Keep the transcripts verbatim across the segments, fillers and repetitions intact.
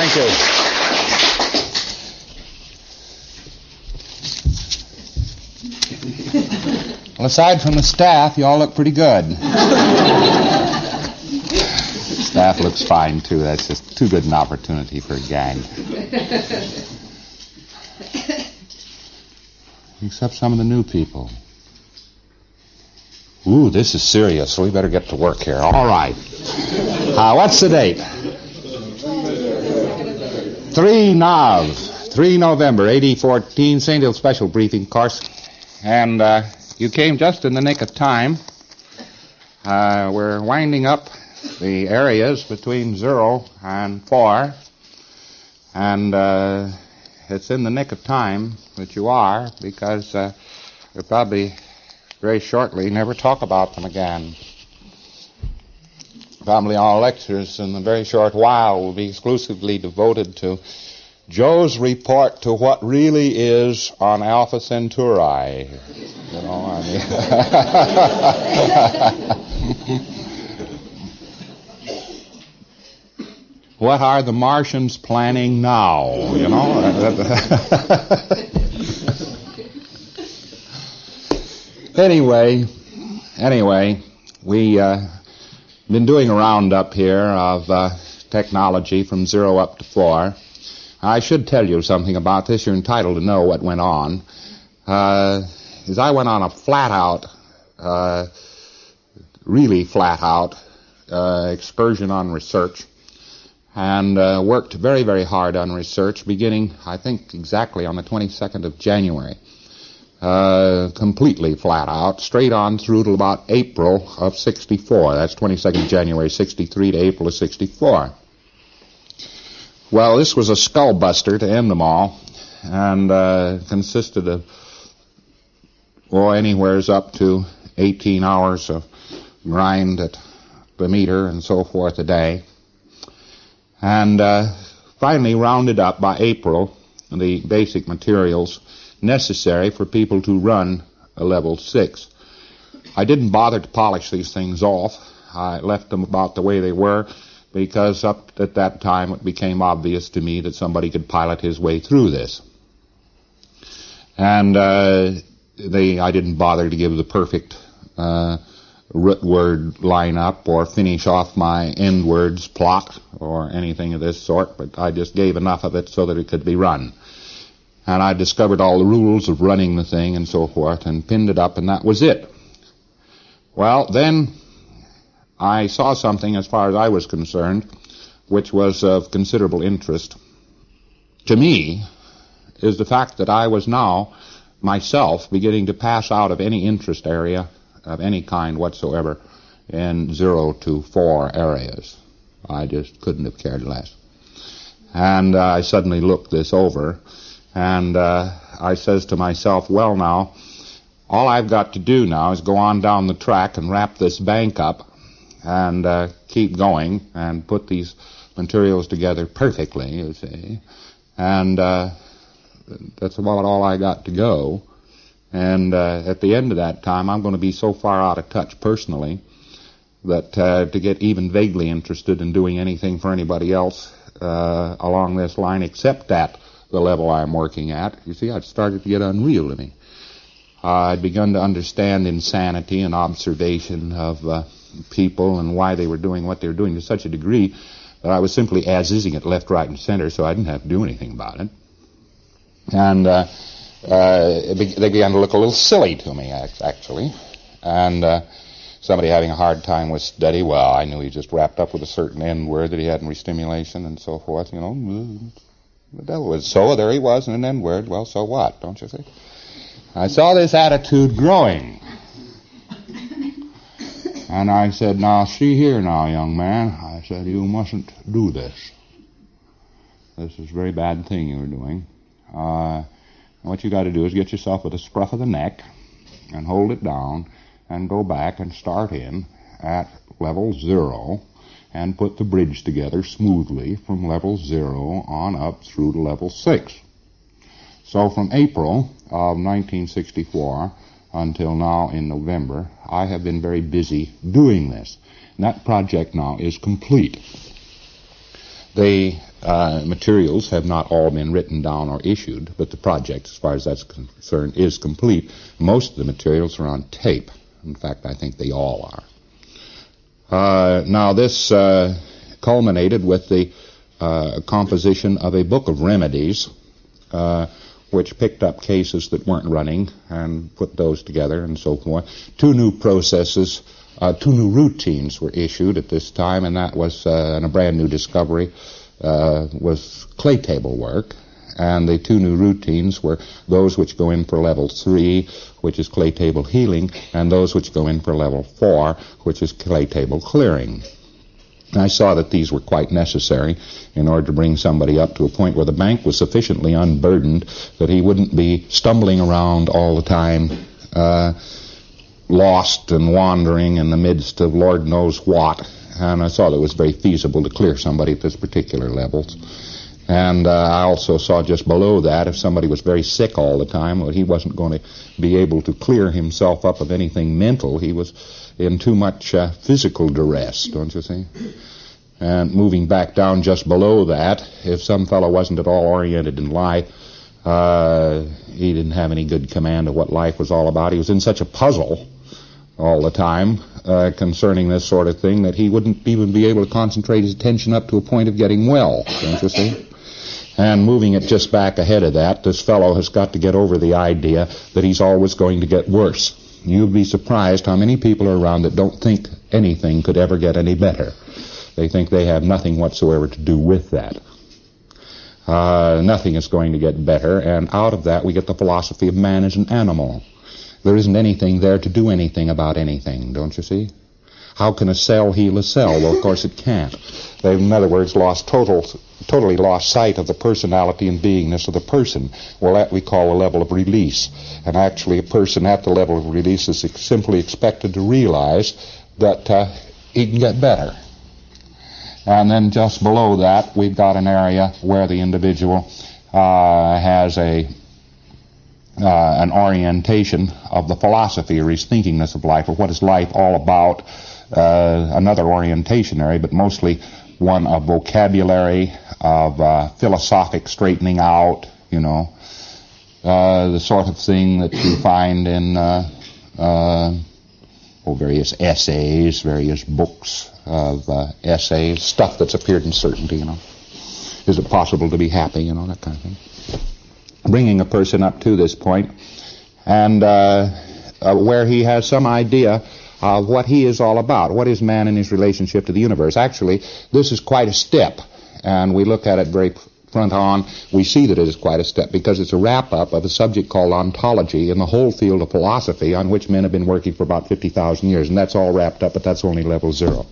Thank you. Well, aside from the staff, you all look pretty good. Staff looks fine, too. That's just too good an opportunity for a gag. Except some of the new people. Ooh, this is serious, so we better get to work here. All right. Uh, what's the date? three Nov. three November, eighty fourteen, Saint Hill Special Briefing course. And uh, you came just in the nick of time. Uh, we're winding up the areas between zero and four. And uh, it's in the nick of time that you are, because uh, we'll probably very shortly never talk about them again. Probably all lectures in a very short while will be exclusively devoted to Joe's report to what really is on Alpha Centauri. You know, I mean... What are the Martians planning now, you know? anyway, anyway, we... Uh, been doing a roundup here of uh, technology from zero up to four. I should tell you something about this. You're entitled to know what went on. Uh, as I went on a flat-out, uh, really flat-out uh, excursion on research, and uh, worked very, very hard on research, beginning, I think, exactly on the twenty-second of January. Uh, completely flat out, straight on through to about April of sixty-four. That's twenty-second of January, sixty-three to April of sixty-four. Well, this was a skull buster to end them all, and uh, consisted of, well, anywheres up to eighteen hours of grind at the meter and so forth a day. And uh, finally rounded up by April, the basic materials necessary for people to run a level six. I didn't bother to polish these things off. I left them about the way they were, because up at that time it became obvious to me that somebody could pilot his way through this. And uh, they, I didn't bother to give the perfect uh, root word line-up or finish off my end words plot or anything of this sort, but I just gave enough of it so that it could be run. And I discovered all the rules of running the thing and so forth and pinned it up, and that was it. Well, then I saw something, as far as I was concerned, which was of considerable interest to me, is the fact that I was now myself beginning to pass out of any interest area of any kind whatsoever in zero to four areas. I just couldn't have cared less. And uh, I suddenly looked this over, and uh, I says to myself, well, now, all I've got to do now is go on down the track and wrap this bank up and uh, keep going and put these materials together perfectly, you see. And uh, that's about all I got to go. And uh, at the end of that time, I'm going to be so far out of touch personally that uh, to get even vaguely interested in doing anything for anybody else uh, along this line, except at the level I'm working at, you see, I'd started to get unreal to me. Uh, I'd begun to understand insanity and observation of uh, people and why they were doing what they were doing to such a degree that I was simply as-ising it left, right, and center, so I didn't have to do anything about it. And uh, uh, it be- they began to look a little silly to me, actually. And uh, somebody having a hard time with study, well, I knew he just wrapped up with a certain end word that he had in restimulation and so forth, you know. The devil was so, there he was in an end word, well, so what, don't you see? I saw this attitude growing. And I said, now, see here now, young man. I said, you mustn't do this. This is a very bad thing you're doing. Uh, what you got to do is get yourself with a scruff of the neck and hold it down and go back and start in at level zero and put the bridge together smoothly from level zero on up through to level six. So from April of nineteen sixty-four until now in November, I have been very busy doing this. And that project now is complete. The uh, materials have not all been written down or issued, but the project, as far as that's concerned, is complete. Most of the materials are on tape. In fact, I think they all are. Uh, now, this uh, culminated with the uh, composition of a book of remedies, uh, which picked up cases that weren't running and put those together and so forth. Two new processes, uh, two new routines were issued at this time, and that was uh, and a brand new discovery uh, was clay table work. And the two new routines were those which go in for level three, which is clay table healing, and those which go in for level four, which is clay table clearing. And I saw that these were quite necessary in order to bring somebody up to a point where the bank was sufficiently unburdened that he wouldn't be stumbling around all the time, uh, lost and wandering in the midst of Lord knows what. And I saw that it was very feasible to clear somebody at this particular level. And uh, I also saw just below that, if somebody was very sick all the time, well, he wasn't going to be able to clear himself up of anything mental. He was in too much uh, physical duress, don't you see? And moving back down just below that, if some fellow wasn't at all oriented in life, uh, he didn't have any good command of what life was all about. He was in such a puzzle all the time uh, concerning this sort of thing that he wouldn't even be able to concentrate his attention up to a point of getting well, don't you see? And moving it just back ahead of that, this fellow has got to get over the idea that he's always going to get worse. You'd be surprised how many people are around that don't think anything could ever get any better. They think they have nothing whatsoever to do with that. Uh, nothing is going to get better, and out of that we get the philosophy of man as an animal. There isn't anything there to do anything about anything, don't you see? How can a cell heal a cell? Well, of course it can't. They've, in other words, lost total, totally lost sight of the personality and beingness of the person. Well, that we call a level of release. And actually, a person at the level of release is simply expected to realize that uh, he can get better. And then just below that, we've got an area where the individual uh, has a uh, an orientation of the philosophy or his thinkingness of life, or what is life all about. Uh, another orientation area, but mostly one of vocabulary, of uh, philosophic straightening out, you know, uh, the sort of thing that you find in uh, uh, oh, various essays, various books of uh, essays, stuff that's appeared in Certainty, you know. Is it possible to be happy, you know, that kind of thing. Bringing a person up to this point, and uh, uh, where he has some idea of what he is all about. What is man in his relationship to the universe? Actually, this is quite a step, and we look at it very front on. We see that it is quite a step because it's a wrap-up of a subject called ontology in the whole field of philosophy on which men have been working for about fifty thousand years, and that's all wrapped up, but that's only level zero.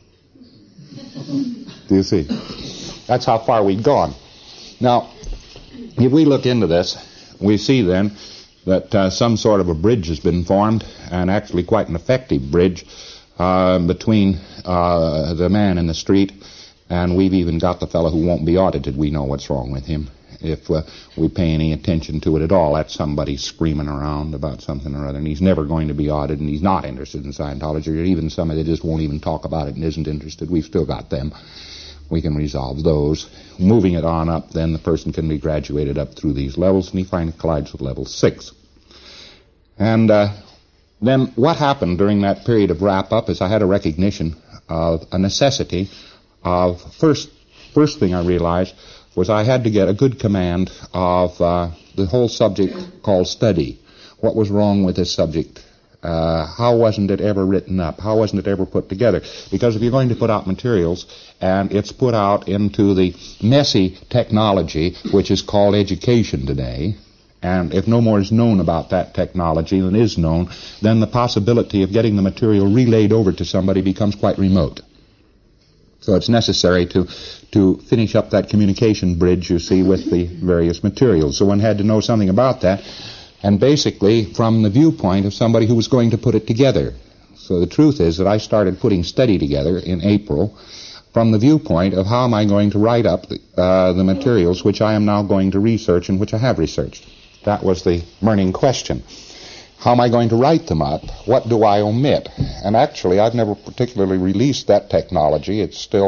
Do you see? That's how far we've gone. Now, if we look into this, we see then that uh, some sort of a bridge has been formed, and actually quite an effective bridge, uh, between uh, the man in the street, and we've even got the fellow who won't be audited. We know what's wrong with him. If uh, we pay any attention to it at all, that's somebody screaming around about something or other, and he's never going to be audited, and he's not interested in Scientology, or even somebody that just won't even talk about it and isn't interested. We've still got them. We can resolve those. Moving it on up, then the person can be graduated up through these levels, and he finally collides with level six. And uh, then what happened during that period of wrap-up is I had a recognition of a necessity of, first, first thing I realized was I had to get a good command of uh, the whole subject called study. What was wrong with this subject? Uh, how wasn't it ever written up? How wasn't it ever put together? Because if you're going to put out materials and it's put out into the messy technology which is called education today, and if no more is known about that technology than is known, then the possibility of getting the material relayed over to somebody becomes quite remote. So it's necessary to to finish up that communication bridge, you see, with the various materials. So one had to know something about that, and basically from the viewpoint of somebody who was going to put it together. So the truth is that I started putting study together in April from the viewpoint of how am I going to write up the, uh, the materials which I am now going to research and which I have researched. That was the burning question. How am I going to write them up? What do I omit? And actually, I've never particularly released that technology. It's still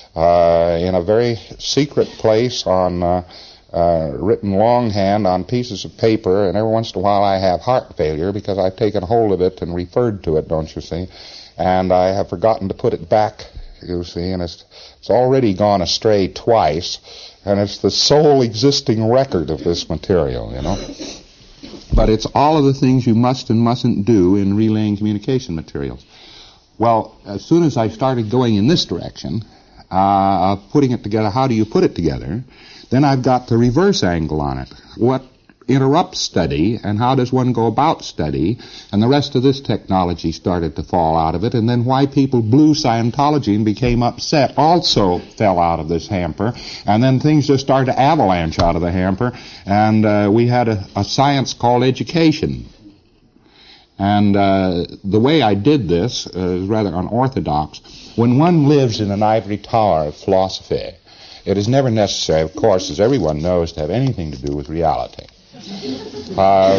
uh, in a very secret place on uh, uh, written longhand on pieces of paper, and every once in a while I have heart failure because I've taken hold of it and referred to it, don't you see? And I have forgotten to put it back, you see, and it's, it's already gone astray twice, and it's the sole existing record of this material, you know. But it's all of the things you must and mustn't do in relaying communication materials. Well, as soon as I started going in this direction, uh, of putting it together, how do you put it together, then I've got the reverse angle on it. What interrupts study, and how does one go about study, and the rest of this technology started to fall out of it, and then why people blew Scientology and became upset also fell out of this hamper, and then things just started to avalanche out of the hamper, and uh, we had a, a science called education. And uh, the way I did this uh, is rather unorthodox. When one lives in an ivory tower of philosophy, it is never necessary, of course, as everyone knows, to have anything to do with reality. Uh,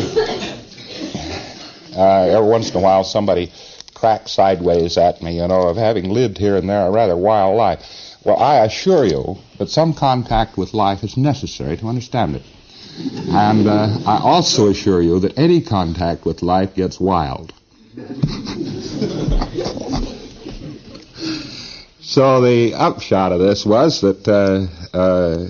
uh, every once in a while somebody cracks sideways at me, you know, of having lived here and there a rather wild life. Well, I assure you that some contact with life is necessary to understand it. And uh, I also assure you that any contact with life gets wild. So the upshot of this was that uh, uh,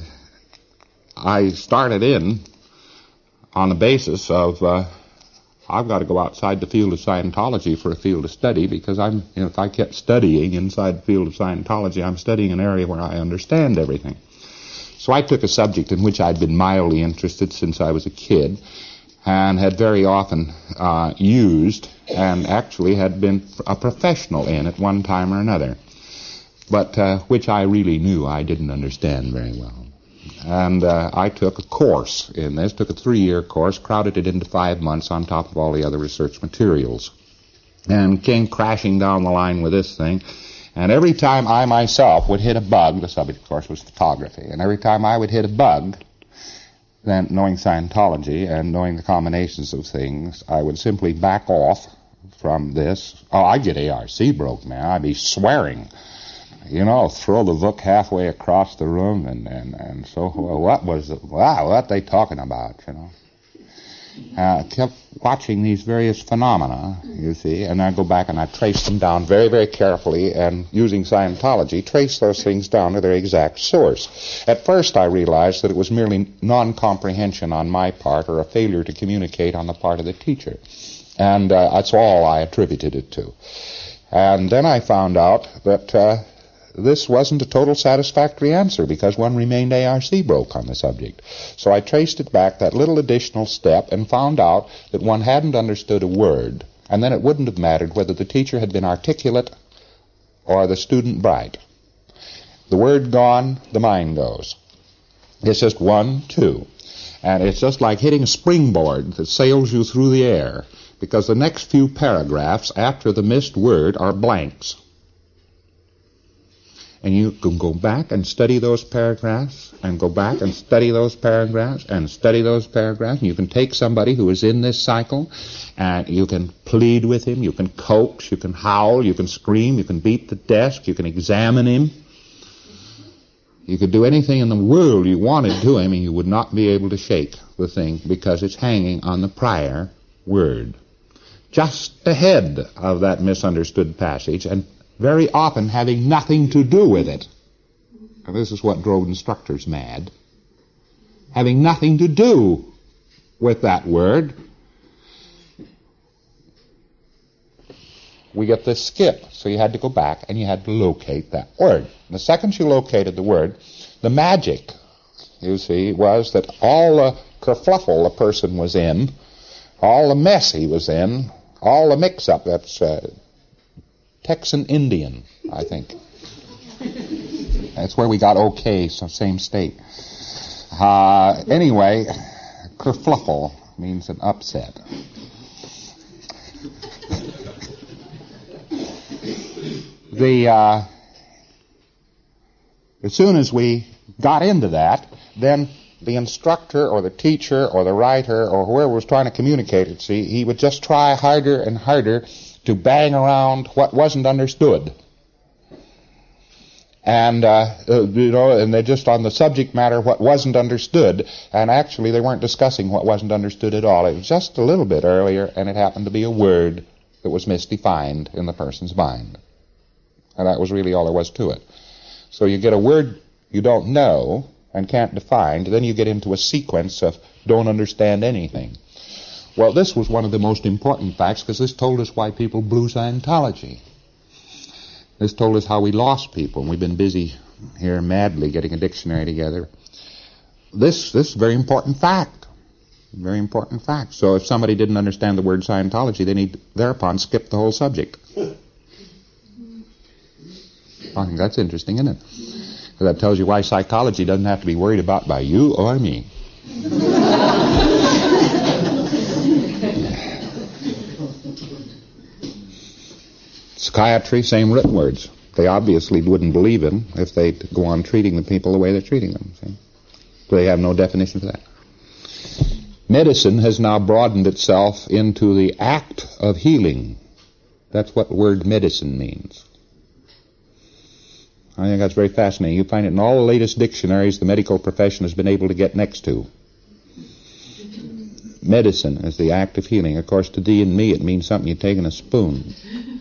I started in on the basis of uh, I've got to go outside the field of Scientology for a field of study, because I'm, you know, if I kept studying inside the field of Scientology, I'm studying an area where I understand everything. So I took a subject in which I'd been mildly interested since I was a kid, and had very often uh, used, and actually had been a professional in at one time or another, but uh, which I really knew I didn't understand very well. And uh, I took a course in this, took a three-year course, crowded it into five months on top of all the other research materials, and came crashing down the line with this thing. And every time I myself would hit a bug, the subject, of course, was photography, and every time I would hit a bug, then knowing Scientology and knowing the combinations of things, I would simply back off from this. Oh, I'd get A R C broke, man. I'd be swearing. You know, throw the book halfway across the room, and, and, and so, well, what was it? Wow, what they talking about, you know? I uh, kept watching these various phenomena, you see, and I go back and I trace them down very, very carefully, and using Scientology, trace those things down to their exact source. At first I realized that it was merely non-comprehension on my part, or a failure to communicate on the part of the teacher. And uh, that's all I attributed it to. And then I found out that uh, this wasn't a total satisfactory answer, because one remained A R C broke on the subject. So I traced it back that little additional step and found out that one hadn't understood a word, and then it wouldn't have mattered whether the teacher had been articulate or the student bright. The word gone, the mind goes. It's just one, two. And it's just like hitting a springboard that sails you through the air, because the next few paragraphs after the missed word are blanks. And you can go back and study those paragraphs, and go back and study those paragraphs, and study those paragraphs. And you can take somebody who is in this cycle, and you can plead with him, you can coax, you can howl, you can scream, you can beat the desk, you can examine him. You could do anything in the world you wanted to him, and you would not be able to shake the thing, because it's hanging on the prior word, just ahead of that misunderstood passage, and very often having nothing to do with it. And this is what drove instructors mad. Having nothing to do with that word. We get this skip. So you had to go back and you had to locate that word. The second you located the word, the magic, you see, was that all the kerfluffle a person was in, all the mess he was in, all the mix-up, that's uh, Texan Indian, I think. That's where we got okay, so same state. Uh, anyway, kerfluffle means an upset. The uh, as soon as we got into that, then the instructor or the teacher or the writer or whoever was trying to communicate it, see, he would just try harder and harder to bang around what wasn't understood. And, uh, uh, you know, and they're just on the subject matter, what wasn't understood. And actually, they weren't discussing what wasn't understood at all. It was just a little bit earlier, and it happened to be a word that was misdefined in the person's mind. And that was really all there was to it. So you get a word you don't know and can't define, then you get into a sequence of don't understand anything. Well, this was one of the most important facts, because this told us why people blew Scientology. This told us how we lost people, and we've been busy here madly getting a dictionary together. This, this is a very important fact. Very important fact. So if somebody didn't understand the word Scientology, they need thereupon skip the whole subject. I think that's interesting, isn't it? Because that tells you why psychology doesn't have to be worried about by you or me. Psychiatry, same written words. They obviously wouldn't believe him if they'd go on treating the people the way they're treating them. See? So they have no definition for that. Medicine has now broadened itself into the act of healing. That's what the word medicine means. I think that's very fascinating. You find it in all the latest dictionaries the medical profession has been able to get next to. Medicine is the act of healing. Of course, to thee and me, it means something you take in a spoon.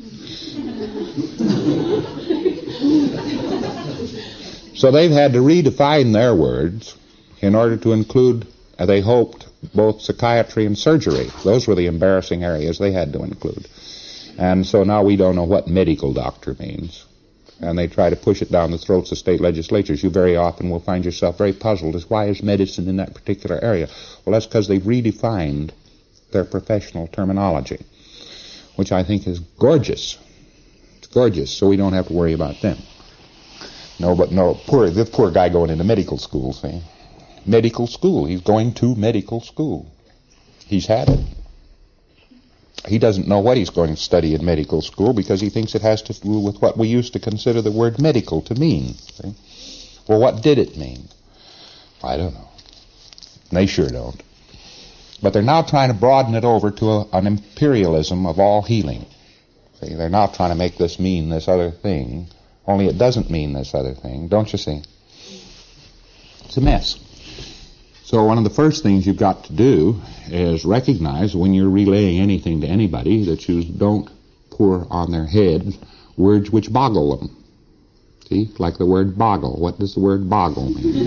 So they've had to redefine their words in order to include, uh, they hoped, both psychiatry and surgery. Those were the embarrassing areas they had to include. And so now we don't know what medical doctor means. And they try to push it down the throats of state legislatures. You very often will find yourself very puzzled as why is medicine in that particular area? Well, that's because they've redefined their professional terminology, which I think is gorgeous. It's gorgeous, so we don't have to worry about them. No, but no, poor, this poor guy going into medical school, see? Medical school. He's going to medical school. He's had it. He doesn't know what he's going to study in medical school because he thinks it has to do with what we used to consider the word medical to mean. See? Well, what did it mean? I don't know. They sure don't. But they're now trying to broaden it over to a, an imperialism of all healing. See, they're now trying to make this mean this other thing, only it doesn't mean this other thing, don't you see? It's a mess. So one of the first things you've got to do is recognize when you're relaying anything to anybody that you don't pour on their heads words which boggle them. See, like the word boggle. What does the word boggle mean?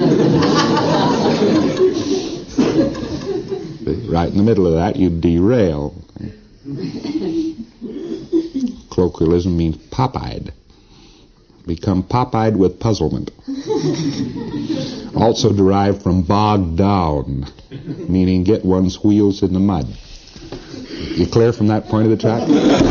Right in the middle of that, you derail. Colloquialism means pop-eyed. Become pop-eyed with puzzlement. Also derived from bog down, meaning get one's wheels in the mud. You clear from that point of the track?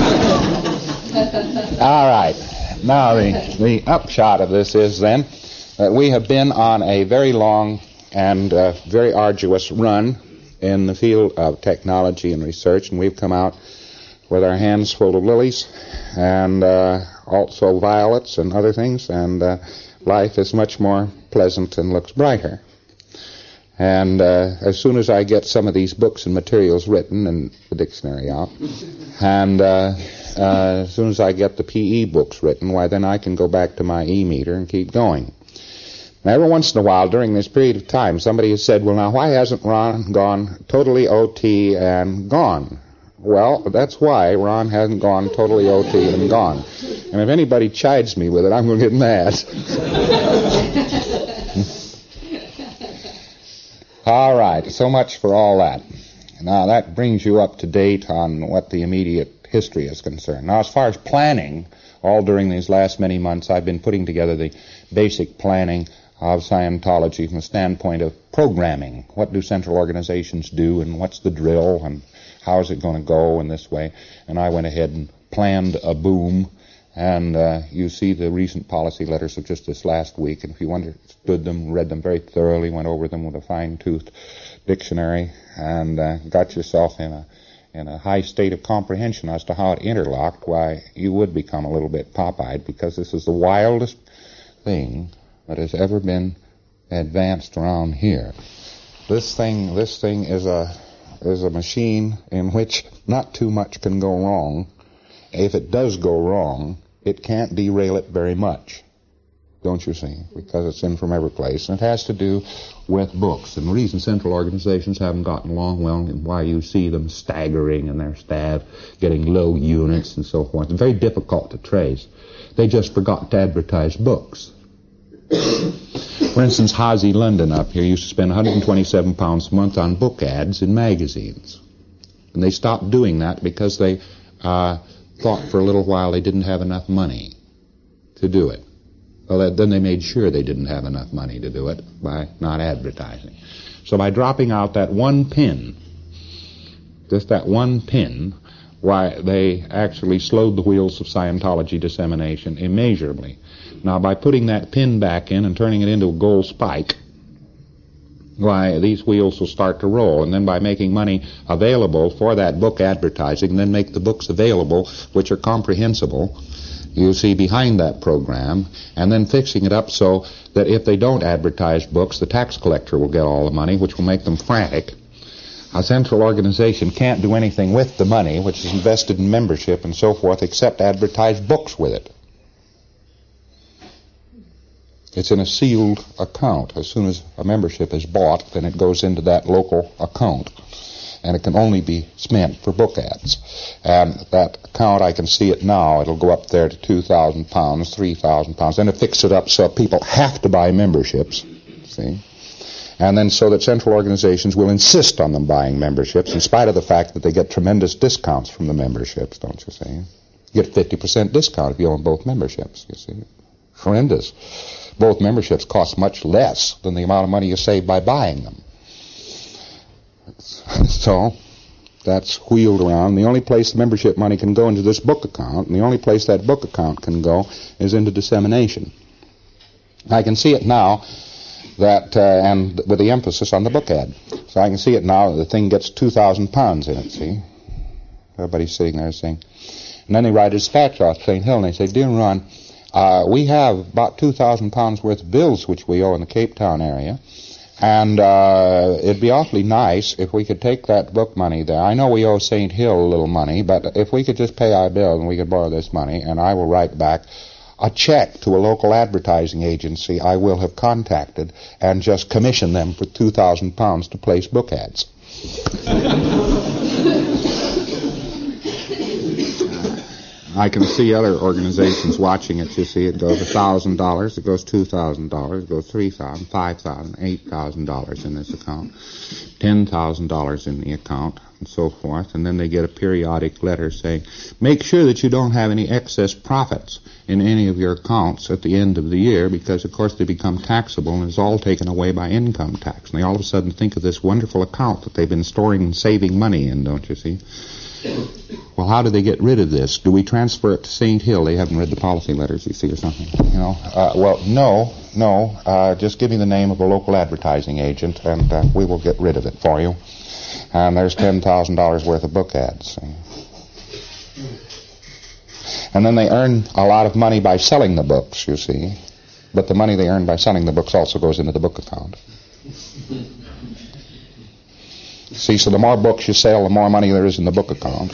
All right. Now the, the upshot of this is then that we have been on a very long and uh, very arduous run in the field of technology and research, and we've come out with our hands full of lilies and uh, also violets and other things, and uh, life is much more pleasant and looks brighter. And uh, as soon as I get some of these books and materials written and the dictionary out, and uh, uh, as soon as I get the P E books written, why then I can go back to my E-meter and keep going. Now, every once in a while during this period of time, somebody has said, well, now, why hasn't Ron gone totally O T and gone? Well, that's why Ron hasn't gone totally O T and gone. And if anybody chides me with it, I'm going to get mad. All right, so much for all that. Now, that brings you up to date on what the immediate history is concerned. Now, as far as planning, all during these last many months, I've been putting together the basic planning of Scientology from the standpoint of programming. What do central organizations do, and what's the drill, and how is it going to go in this way? And I went ahead and planned a boom. And uh, you see the recent policy letters of just this last week, and if you understood them, read them very thoroughly, went over them with a fine-toothed dictionary, and uh, got yourself in a in a high state of comprehension as to how it interlocked, why you would become a little bit pop-eyed, because this is the wildest thing that has ever been advanced around here. This thing, this thing is a is a machine in which not too much can go wrong. If it does go wrong, it can't derail it very much. don't you see? Because it's in from every place. And it has to do with books. And the reason central organizations haven't gotten along well and why you see them staggering and their staff getting low units and so forth, it's very difficult to trace. They just forgot to advertise books. For instance, Hosey London up here used to spend one hundred twenty-seven pounds a month on book ads in magazines. And they stopped doing that because they uh, thought for a little while they didn't have enough money to do it. Well, then they made sure they didn't have enough money to do it by not advertising. So by dropping out that one pin, just that one pin, why, they actually slowed the wheels of Scientology dissemination immeasurably. Now, by putting that pin back in and turning it into a gold spike, why, these wheels will start to roll. And then by making money available for that book advertising, then make the books available, which are comprehensible, you see, behind that program, and then fixing it up so that if they don't advertise books, the tax collector will get all the money, which will make them frantic. A central organization can't do anything with the money, which is invested in membership and so forth, except advertise books with it. It's in a sealed account. As soon as a membership is bought, then it goes into that local account. And it can only be spent for book ads. And that account, I can see it now, it'll go up there to two thousand pounds, three thousand pounds. Then to fix it up so people have to buy memberships, see? And then so that central organizations will insist on them buying memberships, in spite of the fact that they get tremendous discounts from the memberships, don't you see? You get a fifty percent discount if you own both memberships, you see? Horrendous. Both memberships cost much less than the amount of money you save by buying them. So, that's wheeled around. The only place the membership money can go into this book account, and the only place that book account can go is into dissemination. I can see it now that, uh, and with the emphasis on the book ad. So I can see it now that the thing gets two thousand pounds in it, see? Everybody's sitting there saying, and then they write a dispatch off Saint Hill, and they say, Dear Ron, uh, we have about two thousand pounds worth of bills which we owe in the Cape Town area. And uh, it'd be awfully nice if we could take that book money there. I know we owe Saint Hill a little money, but if we could just pay our bill and we could borrow this money, and I will write back a check to a local advertising agency I will have contacted and just commission them for two thousand pounds to place book ads. I can see other organizations watching it. You see, it goes one thousand dollars, it goes two thousand dollars, it goes three thousand dollars, five thousand dollars, eight thousand dollars in this account, ten thousand dollars in the account, and so forth. And then they get a periodic letter saying, make sure that you don't have any excess profits in any of your accounts at the end of the year, because, of course, they become taxable, and it's all taken away by income tax. And they all of a sudden think of this wonderful account that they've been storing and saving money in, don't you see? Well, how do they get rid of this? Do we transfer it to Saint Hill? They haven't read the policy letters, you see, or something. You know, uh, well, no, no. Uh, just give me the name of a local advertising agent, and uh, we will get rid of it for you. And there's ten thousand dollars worth of book ads. And then they earn a lot of money by selling the books, you see. But the money they earn by selling the books also goes into the book account. See, so the more books you sell, the more money there is in the book account.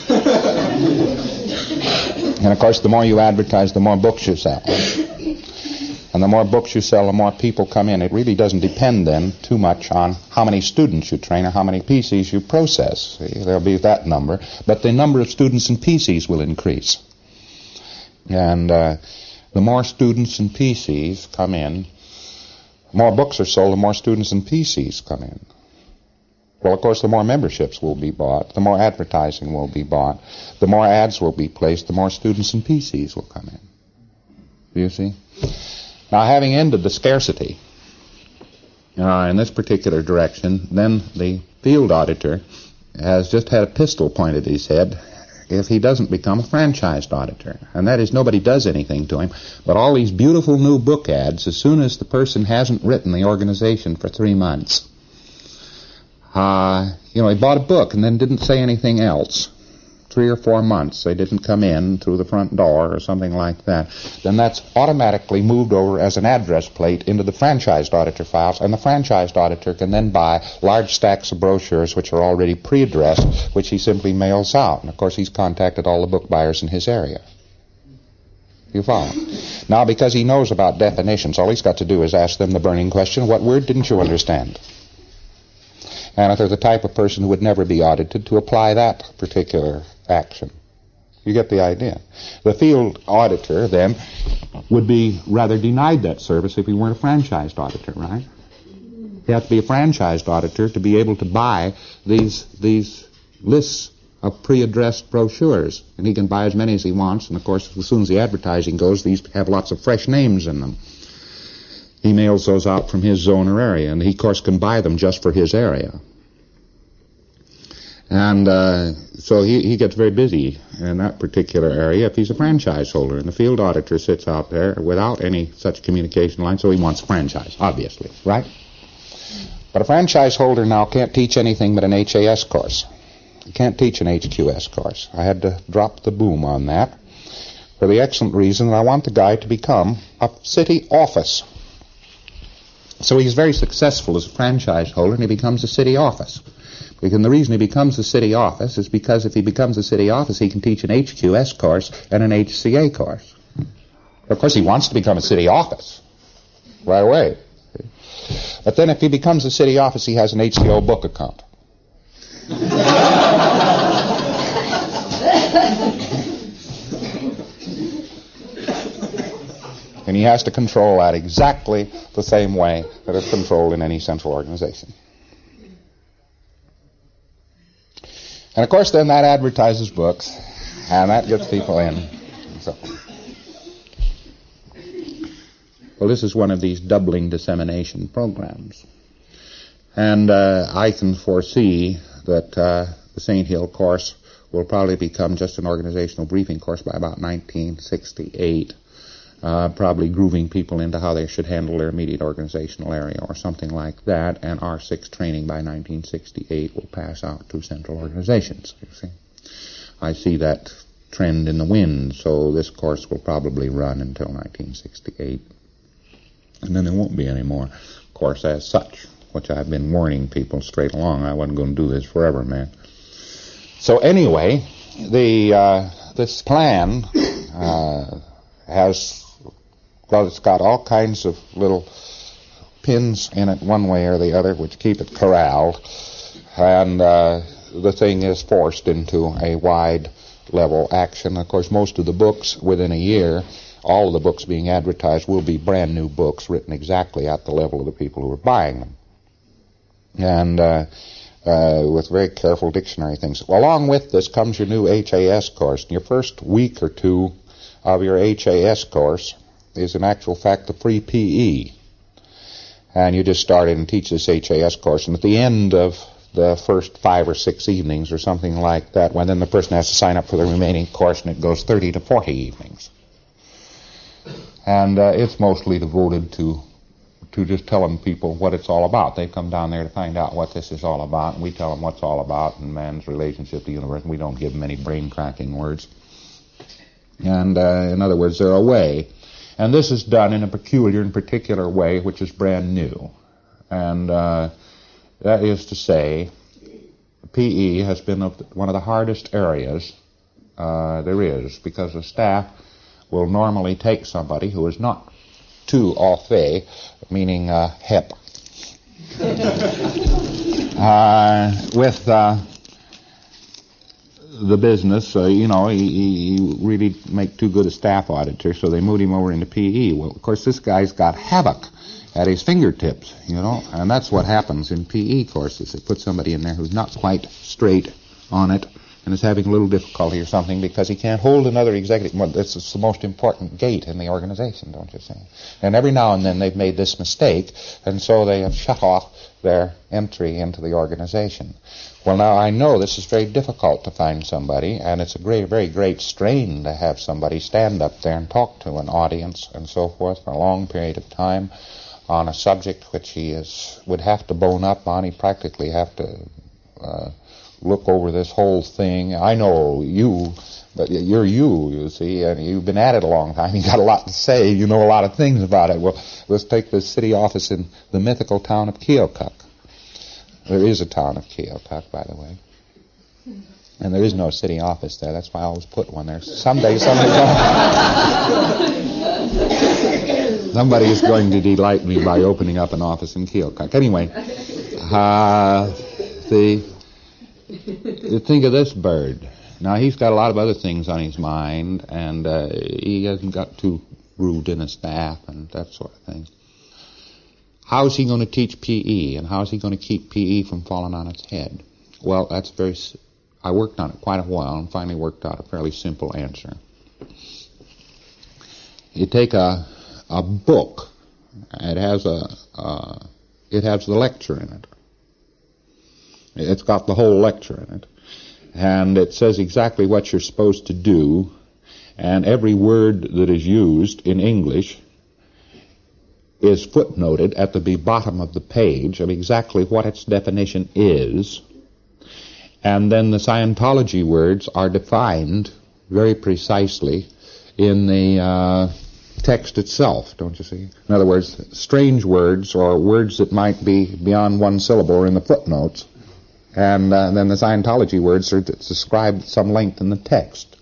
And, of course, the more you advertise, the more books you sell. And the more books you sell, the more people come in. It really doesn't depend, then, too much on how many students you train or how many P Cs you process. See, there'll be that number. But the number of students and P Cs will increase. And uh, the more students and P Cs come in, more books are sold, the more students and P Cs come in. Well, of course, the more memberships will be bought, the more advertising will be bought, the more ads will be placed, the more students and P Cs will come in. Do you see? Now, having ended the scarcity uh, in this particular direction, then the field auditor has just had a pistol pointed at his head if he doesn't become a franchised auditor. And that is, nobody does anything to him, but all these beautiful new book ads, as soon as the person hasn't written the organization for three months, Uh, you know, he bought a book and then didn't say anything else. Three or four months, they didn't come in through the front door or something like that. Then that's automatically moved over as an address plate into the franchised auditor files, and the franchised auditor can then buy large stacks of brochures which are already pre-addressed, which he simply mails out. And, of course, he's contacted all the book buyers in his area. You follow? Now, because he knows about definitions, all he's got to do is ask them the burning question, what word didn't you understand? And if they're the type of person who would never be audited, to apply that particular action. You get the idea. The field auditor, then, would be rather denied that service if he weren't a franchised auditor, right? You have to be a franchised auditor to be able to buy these these lists of pre-addressed brochures. And he can buy as many as he wants, and of course, as soon as the advertising goes, these have lots of fresh names in them. He mails those out from his zone or area, and he, of course, can buy them just for his area. And uh, so he, he gets very busy in that particular area if he's a franchise holder. And the field auditor sits out there without any such communication line, so he wants a franchise, obviously, right? But a franchise holder now can't teach anything but an H A S course. He can't teach an H Q S course. I had to drop the boom on that for the excellent reason that I want the guy to become a city office. So he's very successful as a franchise holder, and he becomes a city office. And the reason he becomes a city office is because if he becomes a city office, he can teach an H Q S course and an H C A course. Of course, he wants to become a city office right away. But then if he becomes a city office, he has an H C O book account. And he has to control that exactly the same way that it's controlled in any central organization. And of course, then that advertises books, and that gets people in. And so, well, this is one of these doubling dissemination programs. And uh, I can foresee that uh, the Saint Hill course will probably become just an organizational briefing course by about nineteen sixty-eight. Uh, probably grooving people into how they should handle their immediate organizational area or something like that, and R six training by nineteen sixty-eight will pass out to central organizations, you see. I see that trend in the wind, so this course will probably run until nineteen sixty-eight. And then there won't be any more course as such, which I've been warning people straight along. I wasn't going to do this forever, man. So anyway, the uh, this plan uh, has... Well, it's got all kinds of little pins in it one way or the other which keep it corralled, and uh, the thing is forced into a wide level action. Of course, most of the books within a year, all of the books being advertised, will be brand new books written exactly at the level of the people who are buying them, and uh, uh, with very careful dictionary things. Well, along with this comes your new H A S course. In your first week or two of your H A S course is in actual fact the free P E. And you just start in and teach this H A S course, and at the end of the first five or six evenings or something like that, when then the person has to sign up for the remaining course, and it goes thirty to forty evenings. And uh, it's mostly devoted to to just telling people what it's all about. They come down there to find out what this is all about, and we tell them what's all about and man's relationship to the universe, and we don't give them any brain-cracking words. And uh, in other words, they're away. And this is done in a peculiar and particular way, which is brand new. And uh, that is to say, P E has been one of the hardest areas uh, there is, because the staff will normally take somebody who is not too au fait, meaning uh, hip, uh, with... Uh, the business, uh, you know, he, he really make too good a staff auditor, so they moved him over into P E. Well, of course, this guy's got havoc at his fingertips, you know, and that's what happens in P E courses. They put somebody in there who's not quite straight on it and is having a little difficulty or something because he can't hold another executive. Well, this is the most important gate in the organization, don't you think? And every now and then they've made this mistake, and so they have shut off their entry into the organization. Well, now, I know this is very difficult to find somebody, and it's a great, very great strain to have somebody stand up there and talk to an audience and so forth for a long period of time on a subject which he is would have to bone up on. He practically have to uh, look over this whole thing. I know you, but you're you, you see, and you've been at it a long time. You got a lot to say. You know a lot of things about it. Well, let's take the city office in the mythical town of Keokuk. There is a town of Keokuk, by the way. And there is no city office there. That's why I always put one there. Someday somebody, somebody is going to delight me by opening up an office in Keokuk. Anyway, uh, the, think of this bird. Now, he's got a lot of other things on his mind, and uh, he hasn't got too rude in his staff and that sort of thing. How's he going to teach P E, and how's he going to keep P E from falling on its head? Well, that's very... I worked on it quite a while and finally worked out a fairly simple answer. You take a a book. It has a uh, it has the lecture in it. It's got the whole lecture in it, and it says exactly what you're supposed to do, and every word that is used in English is footnoted at the bottom of the page of exactly what its definition is. And then the Scientology words are defined very precisely in the uh, text itself, don't you see? In other words, strange words or words that might be beyond one syllable are in the footnotes, and uh, then the Scientology words are described at some length in the text.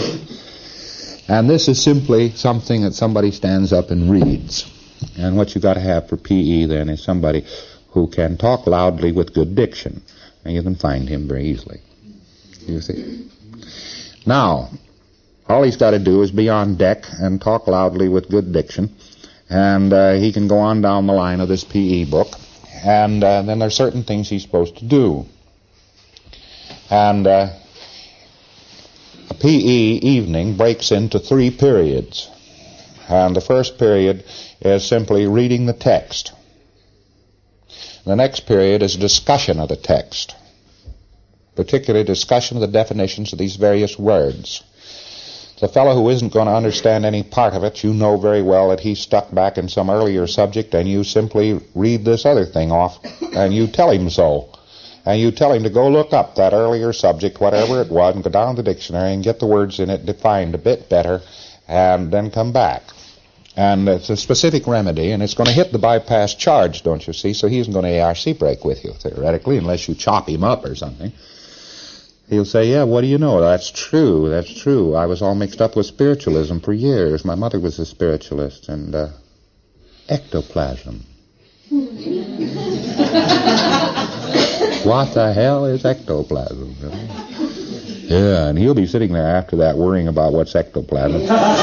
And this is simply something that somebody stands up and reads. And what you've got to have for P E then is somebody who can talk loudly with good diction. And you can find him very easily. You see? Now, all he's got to do is be on deck and talk loudly with good diction, and uh, he can go on down the line of this P E book, and uh, then there's certain things he's supposed to do. And uh, a P E evening breaks into three periods. And the first period is simply reading the text. The next period is discussion of the text, particularly discussion of the definitions of these various words. The fellow who isn't going to understand any part of it, you know very well that he's stuck back in some earlier subject, and you simply read this other thing off, and you tell him so. And you tell him to go look up that earlier subject, whatever it was, and go down to the dictionary and get the words in it defined a bit better, and then come back. And it's a specific remedy, and it's going to hit the bypass charge, don't you see? So he isn't going to A R C break with you, theoretically, unless you chop him up or something. He'll say, yeah, what do you know? That's true, that's true. I was all mixed up with spiritualism for years. My mother was a spiritualist, and uh, ectoplasm. What the hell is ectoplasm? Yeah, and he'll be sitting there after that worrying about what's ectoplasm.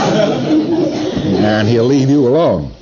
And he'll leave you alone.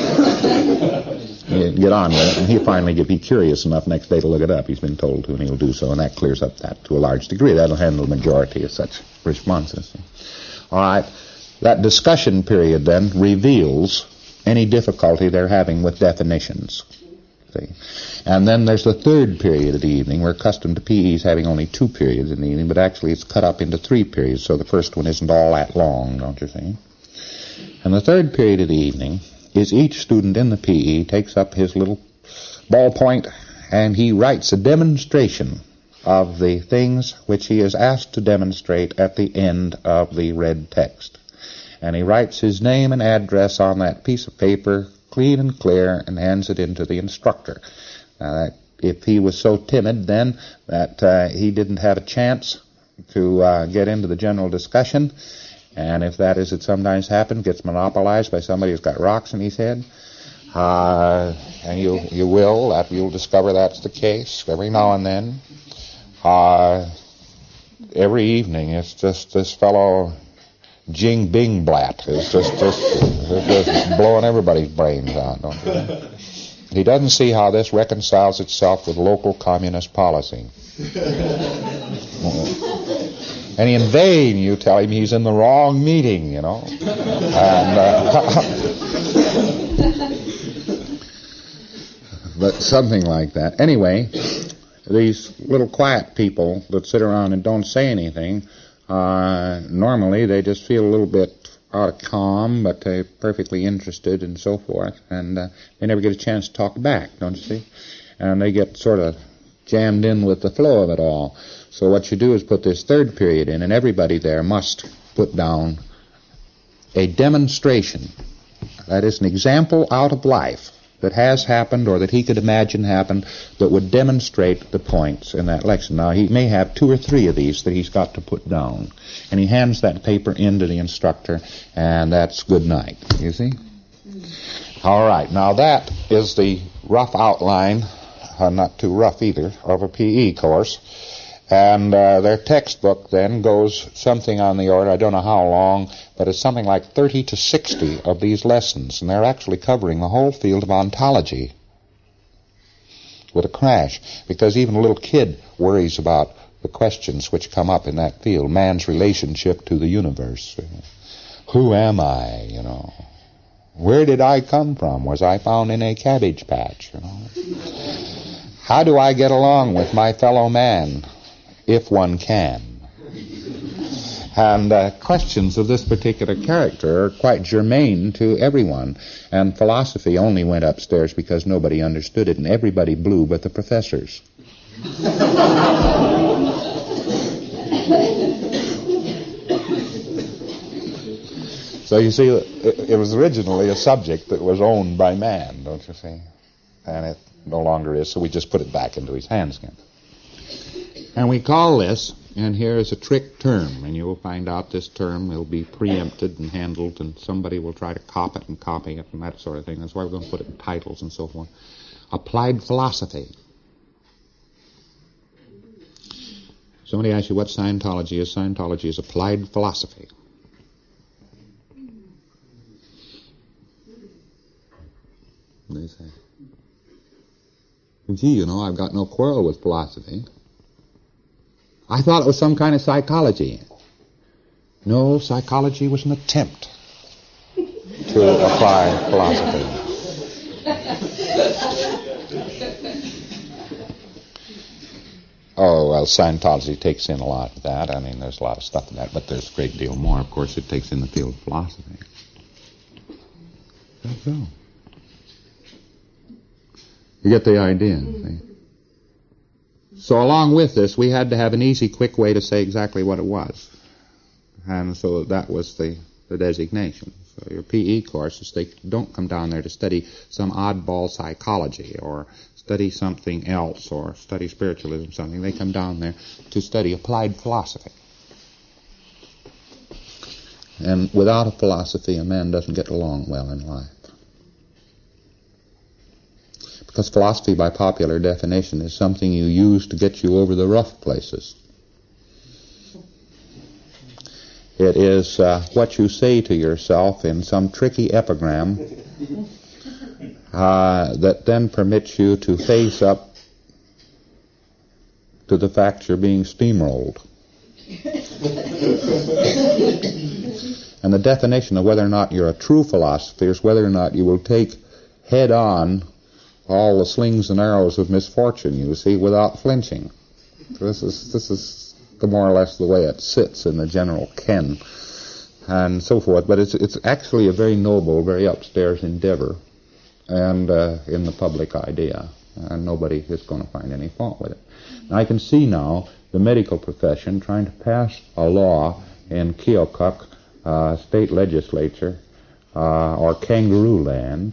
He'll get on with it, and he'll finally get, be curious enough next day to look it up. He's been told to, and he'll do so, and that clears up that to a large degree. That'll handle the majority of such responses. All right, that discussion period then reveals any difficulty they're having with definitions. See? And then there's the third period of the evening. We're accustomed to P Es having only two periods in the evening, but actually it's cut up into three periods, so the first one isn't all that long, don't you see? And the third period of the evening is each student in the P E takes up his little ballpoint and he writes a demonstration of the things which he is asked to demonstrate at the end of the read text. And he writes his name and address on that piece of paper, clean and clear, and hands it in to the instructor. Now, that, if he was so timid then that uh, he didn't have a chance to uh, get into the general discussion, and if that, as it sometimes happens, gets monopolized by somebody who's got rocks in his head, uh, and you you will, that you'll discover that's the case every now and then. Uh, every evening, it's just this fellow Jing Bing Blatt is just just, just blowing everybody's brains out, don't you? He doesn't see how this reconciles itself with local communist policy. And in vain you tell him he's in the wrong meeting, you know. And, uh, but something like that. Anyway, these little quiet people that sit around and don't say anything, uh, normally they just feel a little bit out of calm, but they're perfectly interested and so forth. And uh, they never get a chance to talk back, don't you see? And they get sort of jammed in with the flow of it all. So what you do is put this third period in, and everybody there must put down a demonstration. That is an example out of life that has happened or that he could imagine happened that would demonstrate the points in that lesson. Now, he may have two or three of these that he's got to put down. And he hands that paper in to the instructor, and that's good night, you see? All right, now that is the rough outline, uh, not too rough either, of a P E course. And uh, their textbook then goes something on the order, I don't know how long, but it's something like thirty to sixty of these lessons. And they're actually covering the whole field of ontology with a crash. Because even a little kid worries about the questions which come up in that field. Man's relationship to the universe. Who am I, you know? Where did I come from? Was I found in a cabbage patch, you know? How do I get along with my fellow man? If one can. And uh, questions of this particular character are quite germane to everyone. And philosophy only went upstairs because nobody understood it, and everybody blew but the professors. So you see, it, it was originally a subject that was owned by man, don't you see? And it no longer is, so we just put it back into his hands again. And we call this, and here is a trick term, and you will find out this term will be preempted and handled, and somebody will try to cop it and copy it and that sort of thing. That's why we're going to put it in titles and so forth. Applied philosophy. Somebody asks you what Scientology is. Scientology is applied philosophy. What do you say? Gee, you know, I've got no quarrel with philosophy. I thought it was some kind of psychology. No, psychology was an attempt to apply philosophy. Oh, well, Scientology takes in a lot of that. I mean, there's a lot of stuff in that, but there's a great deal more. Of course, it takes in the field of philosophy. That's so. You get the idea, see? So along with this, we had to have an easy, quick way to say exactly what it was. And so that was the, the designation. So your P E courses, they don't come down there to study some oddball psychology or study something else or study spiritualism, something. They come down there to study applied philosophy. And without a philosophy, a man doesn't get along well in life. Because philosophy, by popular definition, is something you use to get you over the rough places. It is uh, what you say to yourself in some tricky epigram uh, that then permits you to face up to the fact you're being steamrolled. And the definition of whether or not you're a true philosopher is whether or not you will take head on all the slings and arrows of misfortune, you see, without flinching. This is this is the more or less the way it sits in the general ken and so forth. But it's it's actually a very noble, very upstairs endeavor, and uh, in the public idea, and nobody is going to find any fault with it. Now, I can see now the medical profession trying to pass a law in Keokuk uh, state legislature uh, or Kangaroo Land.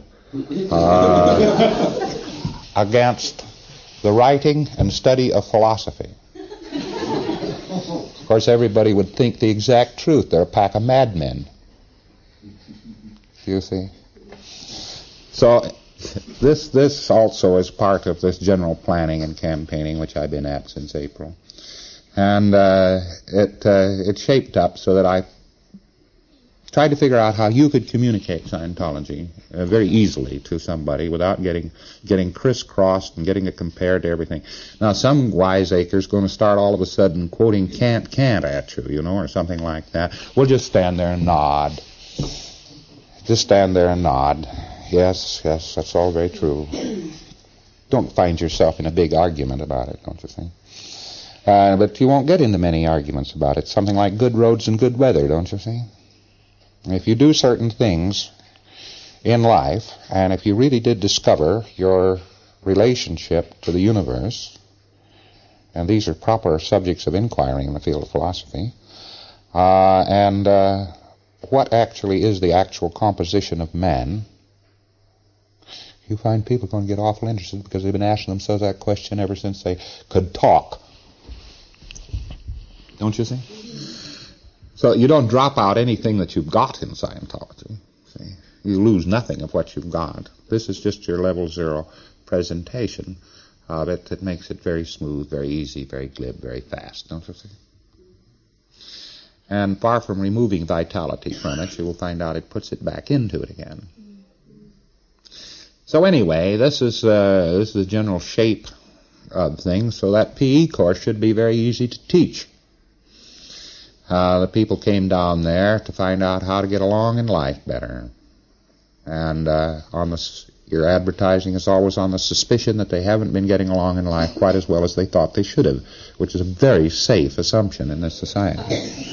Uh, against the writing and study of philosophy. Of course, everybody would think the exact truth. They're a pack of madmen. You see? So this this also is part of this general planning and campaigning, which I've been at since April. And uh, it uh, it shaped up so that I tried to figure out how you could communicate Scientology uh, very easily to somebody without getting getting crisscrossed and getting it compared to everything. Now, some wiseacre's going to start all of a sudden quoting Kant, Kant at you, you know, or something like that. We'll just stand there and nod. Just stand there and nod. Yes, yes, that's all very true. Don't find yourself in a big argument about it, don't you think? Uh, but you won't get into many arguments about it. Something like good roads and good weather, don't you see? If you do certain things in life, and if you really did discover your relationship to the universe, and these are proper subjects of inquiry in the field of philosophy, uh, and uh, what actually is the actual composition of man, You find people going to get awful interested because they've been asking themselves that question ever since they could talk. Don't you see? So you don't drop out anything that you've got in Scientology. See? You lose nothing of what you've got. This is just your level zero presentation of it that makes it very smooth, very easy, very glib, very fast. Don't you see? And far from removing vitality from it, you will find out it puts it back into it again. So anyway, this is uh, this is the general shape of things. So that P E course should be very easy to teach. Uh, the people came down there to find out how to get along in life better. And uh, on the, your advertising is always on the suspicion that they haven't been getting along in life quite as well as they thought they should have, which is a very safe assumption in this society.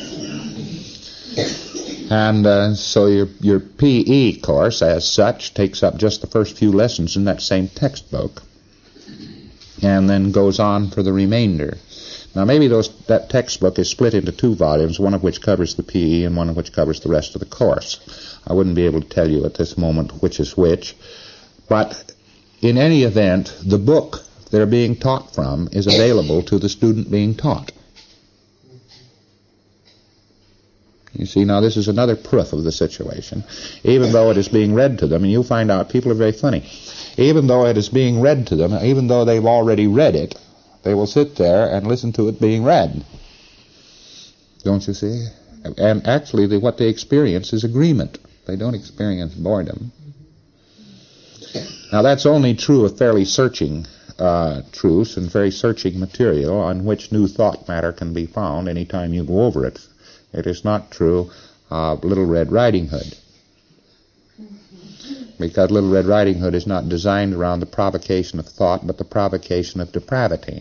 And uh, so your your P E course, as such, takes up just the first few lessons in that same textbook, and then goes on for the remainder. Now, maybe those that textbook is split into two volumes, one of which covers the P E and one of which covers the rest of the course. I wouldn't be able to tell you at this moment which is which, but in any event, the book they're being taught from is available to the student being taught. You see, now this is another proof of the situation. Even though it is being read to them, and you'll find out people are very funny, even though it is being read to them, even though they've already read it, they will sit there and listen to it being read. Don't you see? And actually, the, what they experience is agreement. They don't experience boredom. Now, that's only true of fairly searching uh, truths and very searching material on which new thought matter can be found any time you go over it. It is not true of Little Red Riding Hood, because Little Red Riding Hood is not designed around the provocation of thought, but the provocation of depravity.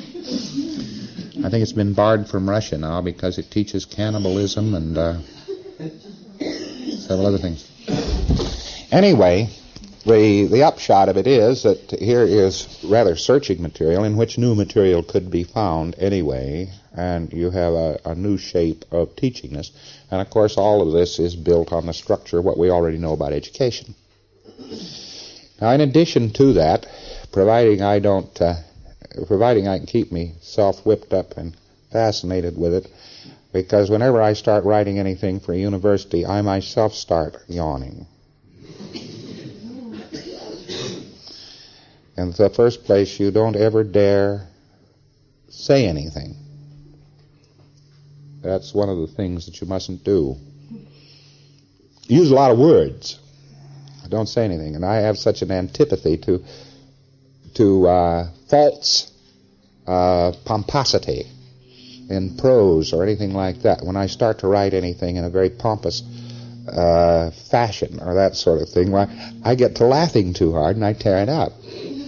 I think it's been barred from Russia now because it teaches cannibalism and uh, several other things. Anyway, the the upshot of it is that here is rather searching material in which new material could be found anyway, and you have a, a new shape of teaching this. And of course, all of this is built on the structure of what we already know about education. Now, in addition to that, providing I don't, uh, providing I can keep myself whipped up and fascinated with it, because whenever I start writing anything for a university, I myself start yawning. In the first place, you don't ever dare say anything. That's one of the things that you mustn't do. Use a lot of words. Don't say anything. And I have such an antipathy to to uh, false uh, pomposity in prose or anything like that. When I start to write anything in a very pompous uh, fashion or that sort of thing, well, I get to laughing too hard and I tear it up.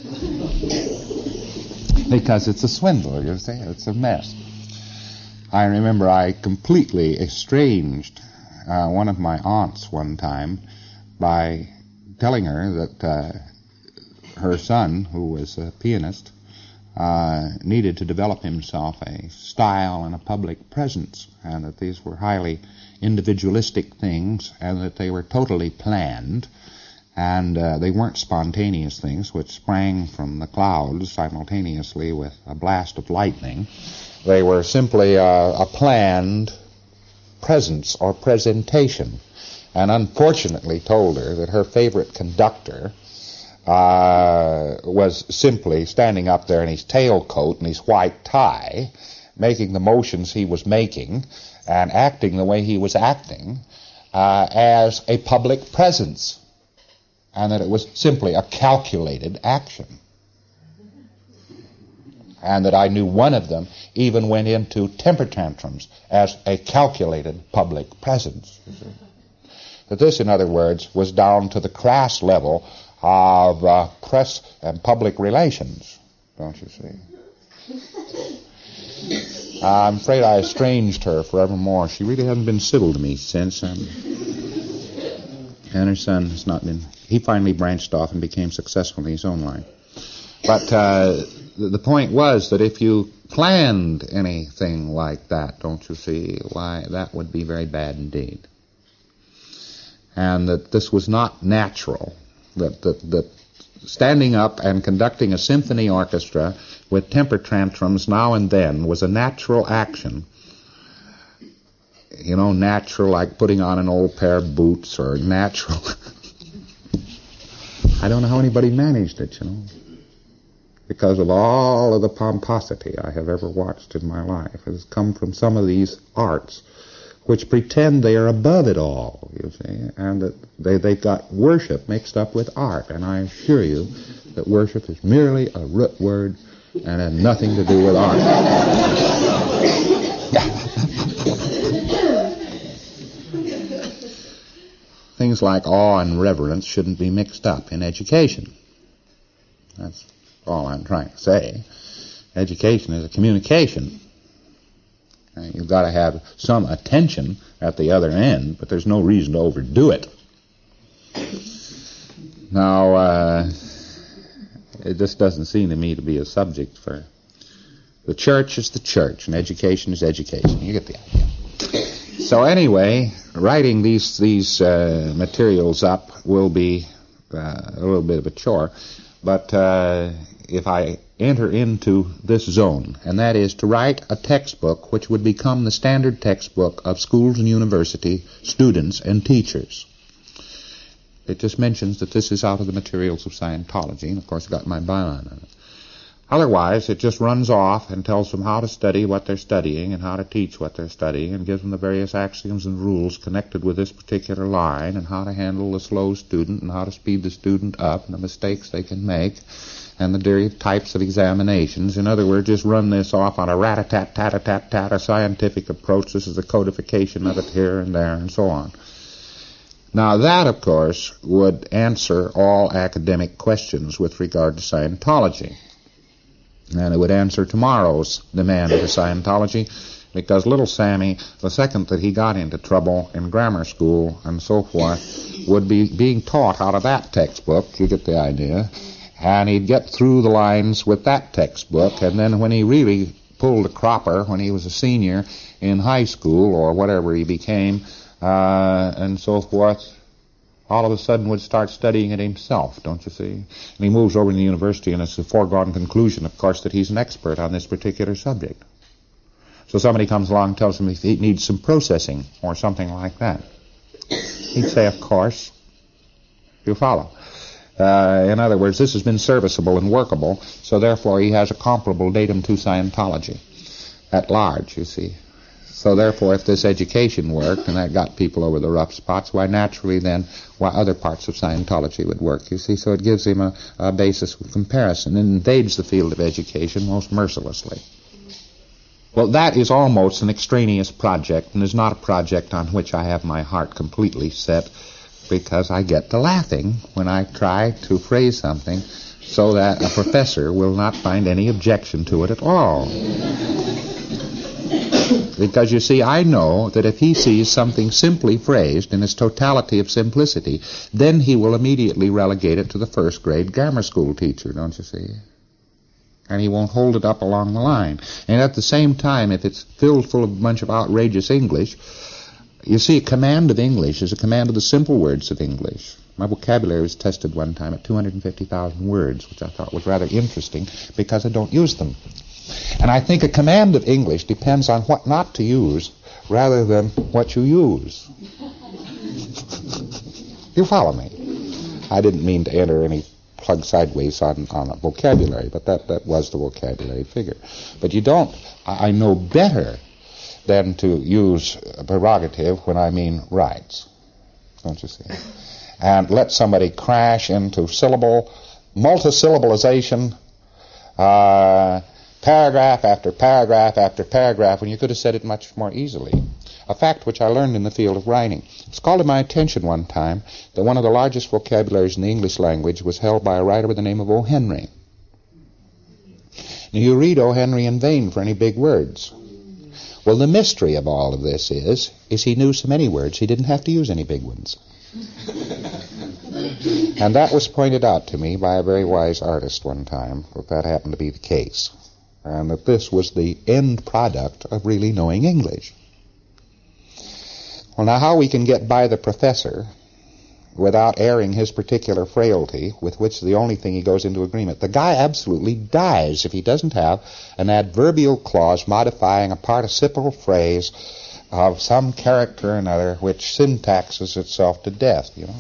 Because it's a swindle, you see. It's a mess. I remember I completely estranged uh, one of my aunts one time by telling her that uh, her son, who was a pianist, uh, needed to develop himself a style and a public presence, and that these were highly individualistic things, and that they were totally planned, and uh, they weren't spontaneous things which sprang from the clouds simultaneously with a blast of lightning. They were simply uh, a planned presence or presentation, and unfortunately told her that her favorite conductor uh, was simply standing up there in his tailcoat and his white tie, making the motions he was making and acting the way he was acting uh, as a public presence, and that it was simply a calculated action. And that I knew one of them even went into temper tantrums as a calculated public presence. That this, in other words, was down to the crass level of uh, press and public relations, don't you see? Uh, I'm afraid I estranged her forevermore. She really hasn't been civil to me since. Um, and her son has not been. He finally branched off and became successful in his own line. But uh, the point was that if you planned anything like that, don't you see, why, that would be very bad indeed. And that this was not natural, that that, that standing up and conducting a symphony orchestra with temper tantrums now and then was a natural action. You know, natural like putting on an old pair of boots, or natural. I don't know how anybody managed it, you know, because of all of the pomposity I have ever watched in my life. It has come from some of these arts which pretend they are above it all, you see, and that they, they've got worship mixed up with art. And I assure you that worship is merely a root word and had nothing to do with art. Things like awe and reverence shouldn't be mixed up in education. That's all I'm trying to say. Education is a communication. And you've got to have some attention at the other end, but there's no reason to overdo it. Now, uh, it just doesn't seem to me to be a subject for... The church is the church, and education is education. You get the idea. So anyway, writing these these uh, materials up will be uh, a little bit of a chore, but uh, if I enter into this zone, and that is to write a textbook which would become the standard textbook of schools and university students and teachers. It just mentions that this is out of the materials of Scientology, and of course I got my byline on it. Otherwise, it just runs off and tells them how to study what they're studying and how to teach what they're studying, and gives them the various axioms and rules connected with this particular line, and how to handle the slow student and how to speed the student up and the mistakes they can make, and the various types of examinations. In other words, just run this off on a rat-a-tat-tat-a-tat-tat, a scientific approach. This is a codification of it here and there and so on. Now that, of course, would answer all academic questions with regard to Scientology. And it would answer tomorrow's demand for Scientology, because little Sammy, the second that he got into trouble in grammar school and so forth, would be being taught out of that textbook. You get the idea. And he'd get through the lines with that textbook, and then when he really pulled a cropper, when he was a senior in high school or whatever he became, uh, and so forth, all of a sudden would start studying it himself, don't you see? And he moves over to the university, and it's a foregone conclusion, of course, that he's an expert on this particular subject. So somebody comes along and tells him he needs some processing or something like that. He'd say, of course. You follow? Uh, in other words, this has been serviceable and workable, so therefore he has a comparable datum to Scientology at large, you see. So therefore, if this education worked, and that got people over the rough spots, why naturally then, why other parts of Scientology would work, you see. So it gives him a, a basis of comparison and invades the field of education most mercilessly. Well, that is almost an extraneous project, and is not a project on which I have my heart completely set, because I get to laughing when I try to phrase something so that a professor will not find any objection to it at all. Because, you see, I know that if he sees something simply phrased in its totality of simplicity, then he will immediately relegate it to the first grade grammar school teacher, don't you see? And he won't hold it up along the line. And at the same time, if it's filled full of a bunch of outrageous English, you see, a command of English is a command of the simple words of English. My vocabulary was tested one time at two hundred fifty thousand words, which I thought was rather interesting because I don't use them. And I think a command of English depends on what not to use rather than what you use. You follow me? I didn't mean to enter any plug sideways on, on a vocabulary, but that, that was the vocabulary figure. But you don't, I, I know better than to use a prerogative when I mean rights. Don't you see? And let somebody crash into syllable, multisyllabalization, uh, paragraph after paragraph after paragraph, when you could have said it much more easily. A fact which I learned in the field of writing. It's called to my attention one time that one of the largest vocabularies in the English language was held by a writer by the name of O. Henry. Now, you read O. Henry in vain for any big words. Well, the mystery of all of this is, is he knew so many words he didn't have to use any big ones. And that was pointed out to me by a very wise artist one time, that that happened to be the case. And that this was the end product of really knowing English. Well, now how we can get by the professor without airing his particular frailty, with which the only thing he goes into agreement. The guy absolutely dies if he doesn't have an adverbial clause modifying a participial phrase of some character or another which syntaxes itself to death, you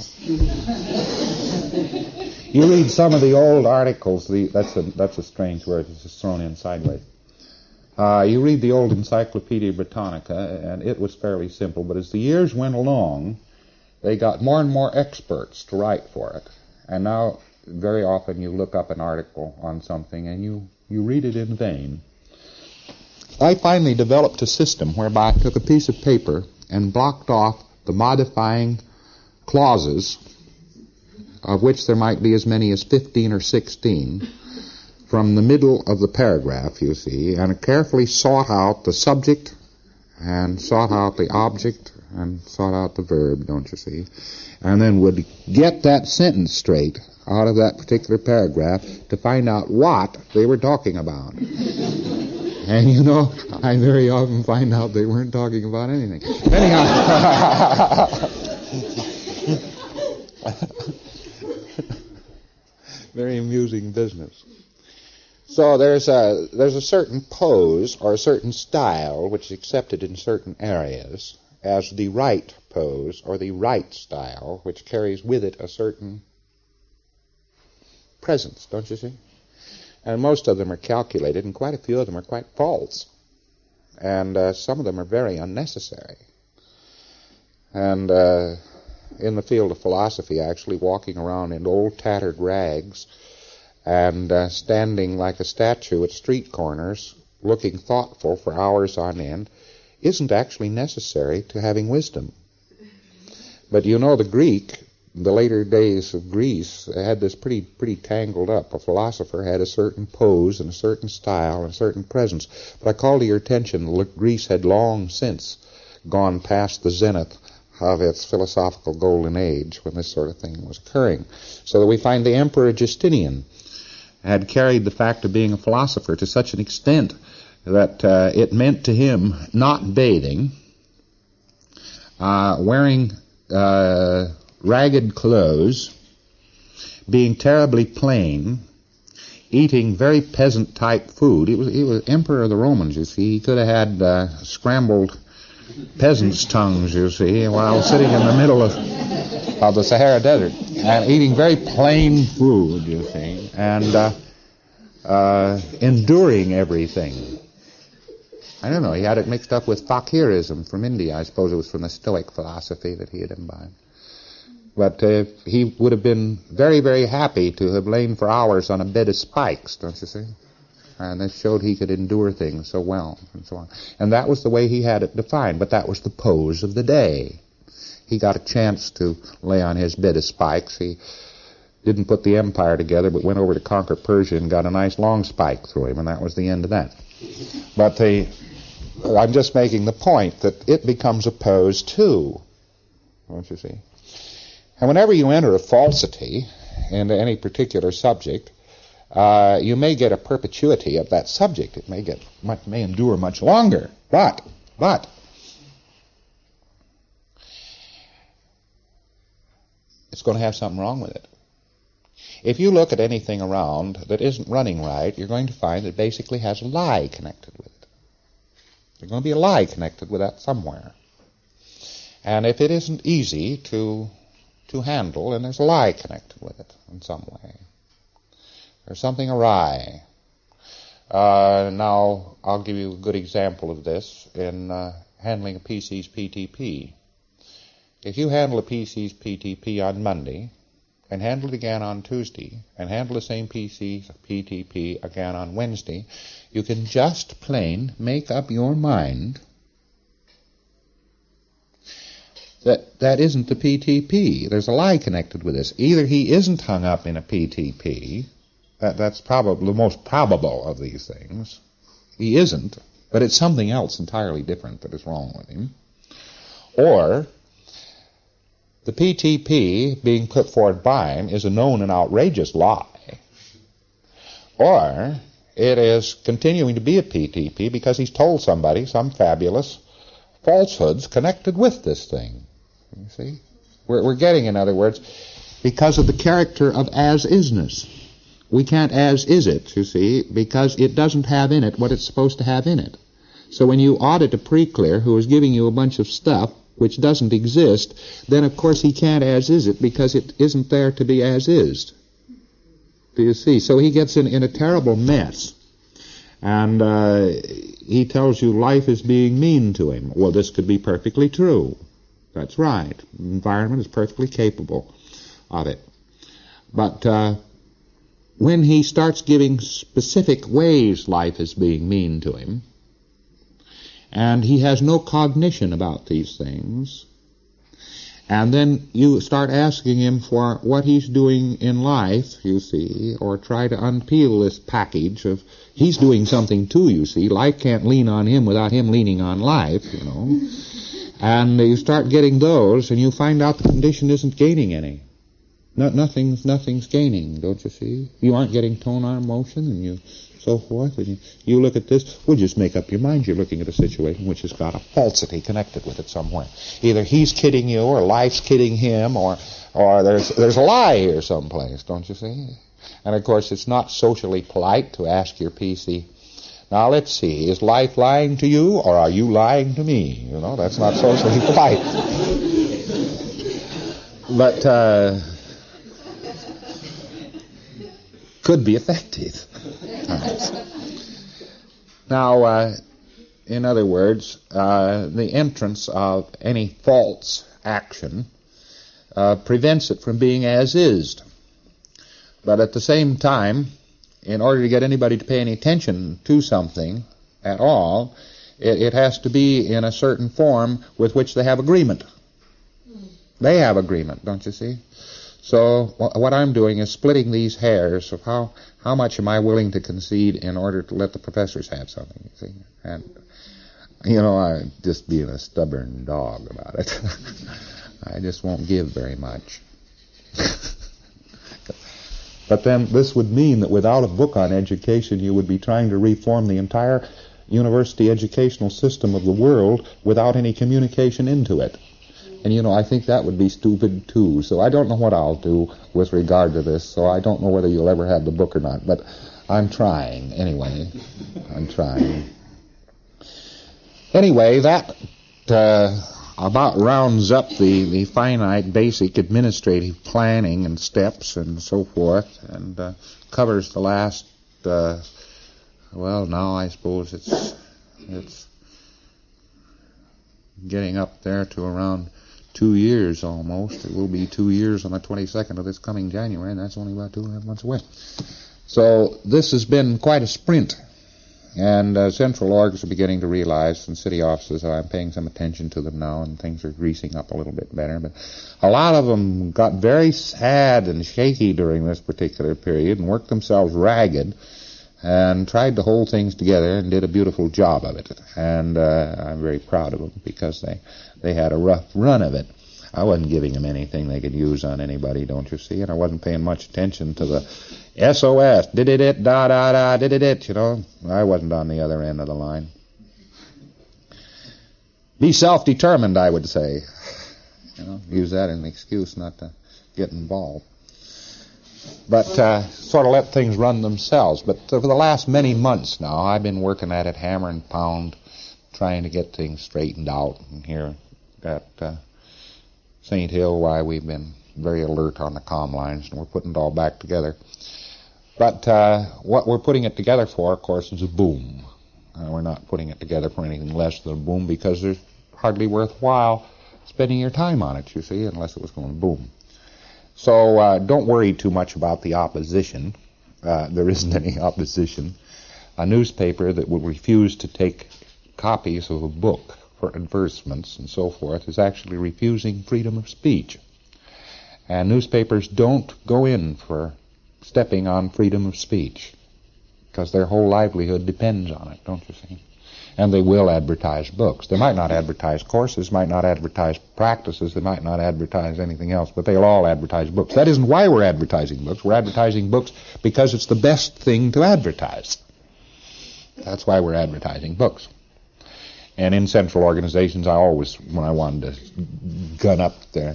know. You read some of the old articles, the, that's, a, that's a strange word, it's just thrown in sideways. Uh, you read the old Encyclopedia Britannica, and it was fairly simple, but as the years went along, they got more and more experts to write for it. And now, very often, you look up an article on something, and you, you read it in vain. I finally developed a system whereby I took a piece of paper and blocked off the modifying clauses, of which there might be as many as fifteen or sixteen, from the middle of the paragraph, you see, and carefully sought out the subject and sought out the object and sought out the verb, don't you see, and then would get that sentence straight out of that particular paragraph to find out what they were talking about. And you know, I very often find out they weren't talking about anything. Anyhow, very amusing business. So there's a there's a certain pose or a certain style which is accepted in certain areas as the right pose or the right style, which carries with it a certain presence, don't you see? And most of them are calculated, and quite a few of them are quite false. And uh, some of them are very unnecessary. And uh, in the field of philosophy, actually walking around in old tattered rags and uh, standing like a statue at street corners, looking thoughtful for hours on end, isn't actually necessary to having wisdom. But you know, the Greek, the later days of Greece, had this pretty pretty tangled up. A philosopher had a certain pose and a certain style and a certain presence. But I call to your attention, Greece had long since gone past the zenith of its philosophical golden age when this sort of thing was occurring. So that we find the Emperor Justinian had carried the fact of being a philosopher to such an extent that uh, it meant to him not bathing, uh, wearing uh, ragged clothes, being terribly plain, eating very peasant-type food. He was, he was Emperor of the Romans, you see. He could have had uh, scrambled peasants' tongues, you see, while sitting in the middle of, of the Sahara Desert, and eating very plain food, you see, and uh, uh, enduring everything. I don't know, he had it mixed up with fakirism from India. I suppose it was from the Stoic philosophy that he had imbibed. But uh, he would have been very, very happy to have lain for hours on a bed of spikes, don't you see? And this showed he could endure things so well, and so on. And that was the way he had it defined, but that was the pose of the day. He got a chance to lay on his bed of spikes. He didn't put the empire together, but went over to conquer Persia and got a nice long spike through him, and that was the end of that. But the, I'm just making the point that it becomes a pose too, don't you see? And whenever you enter a falsity into any particular subject, uh, you may get a perpetuity of that subject. It may get much, may endure much longer. But, but, it's going to have something wrong with it. If you look at anything around that isn't running right, you're going to find it basically has a lie connected with it. There's going to be a lie connected with that somewhere. And if it isn't easy to to handle, and there's a lie connected with it in some way. There's something awry. Uh, now, I'll give you a good example of this in uh, handling a P C's P T P. If you handle a P C's P T P on Monday, and handle it again on Tuesday, and handle the same P C's P T P again on Wednesday, you can just plain make up your mind that that isn't the P T P. There's a lie connected with this. Either he isn't hung up in a P T P, that, that's probably the most probable of these things. He isn't, but it's something else entirely different that is wrong with him. Or the P T P being put forward by him is a known and outrageous lie. Or it is continuing to be a P T P because he's told somebody some fabulous falsehoods connected with this thing. You see? We're, we're getting, in other words, because of the character of as-isness. We can't as-is it, you see, because it doesn't have in it what it's supposed to have in it. So when you audit a pre-clear who is giving you a bunch of stuff which doesn't exist, then of course he can't as-is it because it isn't there to be as-is. Do you see? So he gets in, in a terrible mess. And uh, he tells you life is being mean to him. Well, this could be perfectly true. That's right. The environment is perfectly capable of it. But uh, when he starts giving specific ways life is being mean to him, and he has no cognition about these things, and then you start asking him for what he's doing in life, you see, or try to unpeel this package of he's doing something too, you see. Life can't lean on him without him leaning on life, you know. And you start getting those, and you find out the condition isn't gaining any. No, nothing's, nothing's gaining, don't you see? You aren't getting tone arm motion, and you so forth, and you, you look at this, well, just make up your mind you're looking at a situation which has got a falsity connected with it somewhere. Either he's kidding you, or life's kidding him, or or there's there's a lie here someplace, don't you see? And of course, it's not socially polite to ask your P C, now let's see, is life lying to you, or are you lying to me? You know, that's not socially polite. But uh, could be effective. Now, uh, in other words, uh, the entrance of any false action uh, prevents it from being as is. But at the same time, in order to get anybody to pay any attention to something at all, it, it has to be in a certain form with which they have agreement. They have agreement, don't you see? So what I'm doing is splitting these hairs of how, how much am I willing to concede in order to let the professors have something, you see. And, you know, I'm just being a stubborn dog about it. I just won't give very much. But then this would mean that without a book on education, you would be trying to reform the entire university educational system of the world without any communication into it. And, you know, I think that would be stupid, too. So I don't know what I'll do with regard to this, so I don't know whether you'll ever have the book or not. But I'm trying, anyway. I'm trying. Anyway, that uh, about rounds up the, the finite basic administrative planning and steps and so forth, and uh, covers the last, uh, well, now I suppose it's it's getting up there to around two years almost. It will be two years on the twenty-second of this coming January, and that's only about two and a half months away. So this has been quite a sprint, and uh, central orgs are beginning to realize, and city offices, that I'm paying some attention to them now, and things are greasing up a little bit better. But a lot of them got very sad and shaky during this particular period and worked themselves ragged and tried to hold things together and did a beautiful job of it. And uh, I'm very proud of them because they, they had a rough run of it. I wasn't giving them anything they could use on anybody, don't you see? And I wasn't paying much attention to the S O S, did-it-it, da-da-da, did-it-it, you know. I wasn't on the other end of the line. Be self-determined, I would say. You know, use that as an excuse not to get involved. But uh, sort of let things run themselves. But for the last many months now, I've been working at it hammer and pound, trying to get things straightened out. And here at uh, Saint Hill, why we've been very alert on the comm lines, and we're putting it all back together. But uh, what we're putting it together for, of course, is a boom. Uh, we're not putting it together for anything less than a boom, because there's hardly worthwhile spending your time on it, you see, unless it was going to boom. So uh, don't worry too much about the opposition. Uh, there isn't any opposition. A newspaper that would refuse to take copies of a book for advertisements and so forth is actually refusing freedom of speech. And newspapers don't go in for stepping on freedom of speech because their whole livelihood depends on it, don't you see? And they will advertise books. They might not advertise courses, might not advertise practices, they might not advertise anything else, but they'll all advertise books. That isn't why we're advertising books. We're advertising books because it's the best thing to advertise. That's why we're advertising books. And in central organizations, I always, when I wanted to gun up their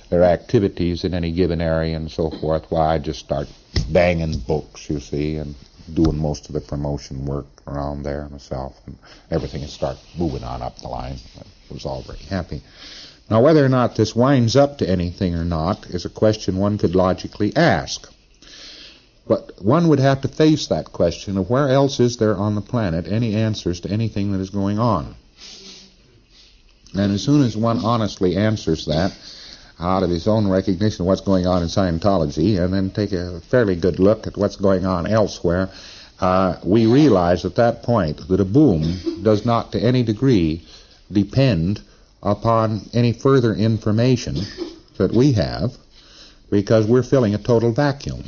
their activities in any given area and so forth, why I just start banging books, you see, and doing most of the promotion work around there myself, and everything would start moving on up the line. I was all very happy. Now, whether or not this winds up to anything or not is a question one could logically ask. But one would have to face that question of where else is there on the planet any answers to anything that is going on. And as soon as one honestly answers that, out of his own recognition of what's going on in Scientology, and then take a fairly good look at what's going on elsewhere, uh, we realize at that point that a boom does not to any degree depend upon any further information that we have, because we're filling a total vacuum.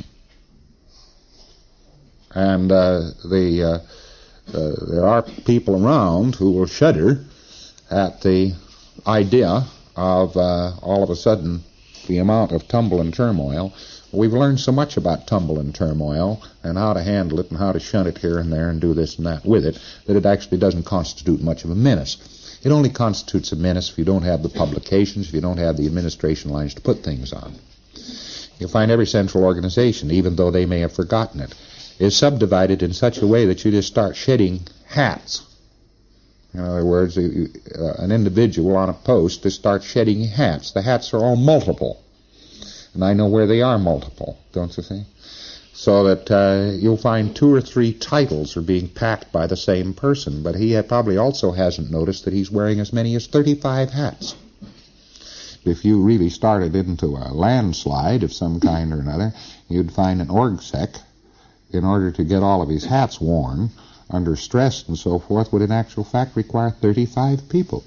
And uh, the uh, uh, there are people around who will shudder at the idea of uh, all of a sudden the amount of tumble and turmoil. We've learned so much about tumble and turmoil and how to handle it and how to shunt it here and there and do this and that with it, that it actually doesn't constitute much of a menace. It only constitutes a menace if you don't have the publications, if you don't have the administration lines to put things on. You'll find every central organization, even though they may have forgotten it, is subdivided in such a way that you just start shedding hats. In other words, uh, an individual on a post just starts shedding hats. The hats are all multiple. And I know where they are multiple, don't you see? So that uh, you'll find two or three titles are being packed by the same person, but he probably also hasn't noticed that he's wearing as many as thirty-five hats. If you really started into a landslide of some kind or another, you'd find an orgsec, in order to get all of his hats worn, under stress and so forth, would in actual fact require thirty-five people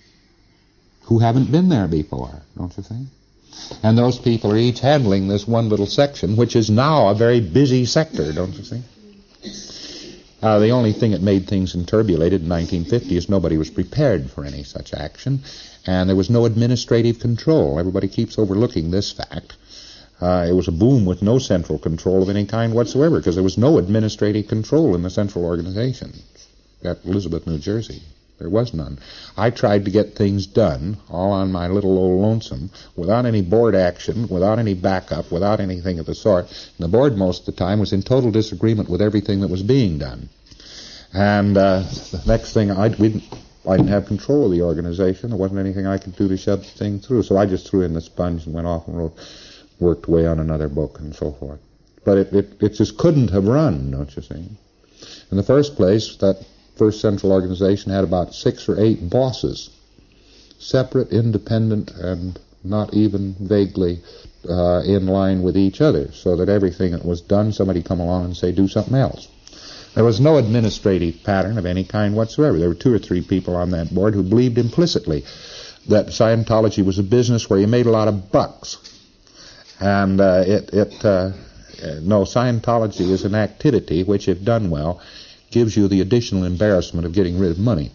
who haven't been there before, don't you think? And those people are each handling this one little section, which is now a very busy sector, don't you see? Uh, the only thing that made things enturbulated in nineteen fifty is nobody was prepared for any such action, and there was no administrative control. Everybody keeps overlooking this fact. Uh, it was a boom with no central control of any kind whatsoever, because there was no administrative control in the central organization at Elizabeth, New Jersey. There was none. I tried to get things done, all on my little old lonesome, without any board action, without any backup, without anything of the sort. And the board most of the time was in total disagreement with everything that was being done. And uh, the next thing, I, we didn't, I didn't have control of the organization. There wasn't anything I could do to shove the thing through. So I just threw in the sponge and went off and wrote, worked away on another book and so forth. But it, it, it just couldn't have run, don't you see? In the first place, that first central organization had about six or eight bosses, separate, independent, and not even vaguely uh, in line with each other, so that everything that was done, somebody come along and say, do something else. There was no administrative pattern of any kind whatsoever. There were two or three people on that board who believed implicitly that Scientology was a business where you made a lot of bucks. And uh, it, it uh, no, Scientology is an activity which, if done well, gives you the additional embarrassment of getting rid of money.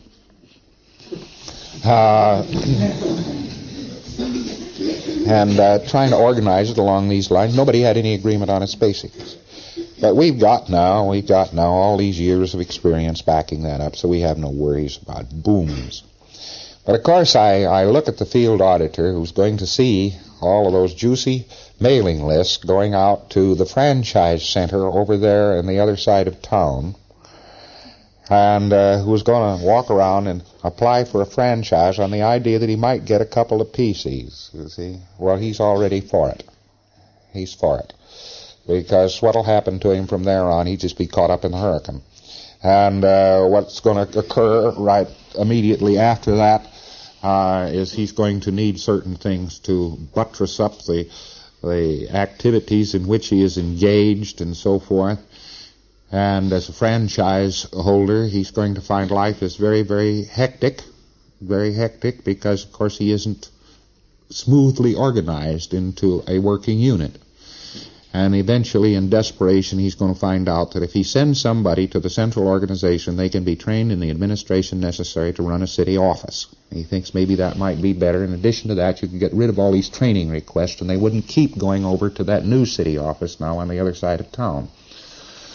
Uh, and uh, trying to organize it along these lines, nobody had any agreement on its basics. But we've got now, we've got now all these years of experience backing that up, so we have no worries about booms. But of course, I, I look at the field auditor who's going to see all of those juicy mailing lists going out to the franchise center over there on the other side of town, and uh, who's going to walk around and apply for a franchise on the idea that he might get a couple of P Cs, you see. Well, he's already for it. He's for it. Because what'll happen to him from there on, he'd just be caught up in the hurricane. And uh, what's going to occur right immediately after that uh, is he's going to need certain things to buttress up the the activities in which he is engaged and so forth. And as a franchise holder, he's going to find life is very, very hectic, very hectic, because, of course, he isn't smoothly organized into a working unit. And eventually, in desperation, he's going to find out that if he sends somebody to the central organization, they can be trained in the administration necessary to run a city office. He thinks maybe that might be better. In addition to that, you could get rid of all these training requests, and they wouldn't keep going over to that new city office now on the other side of town.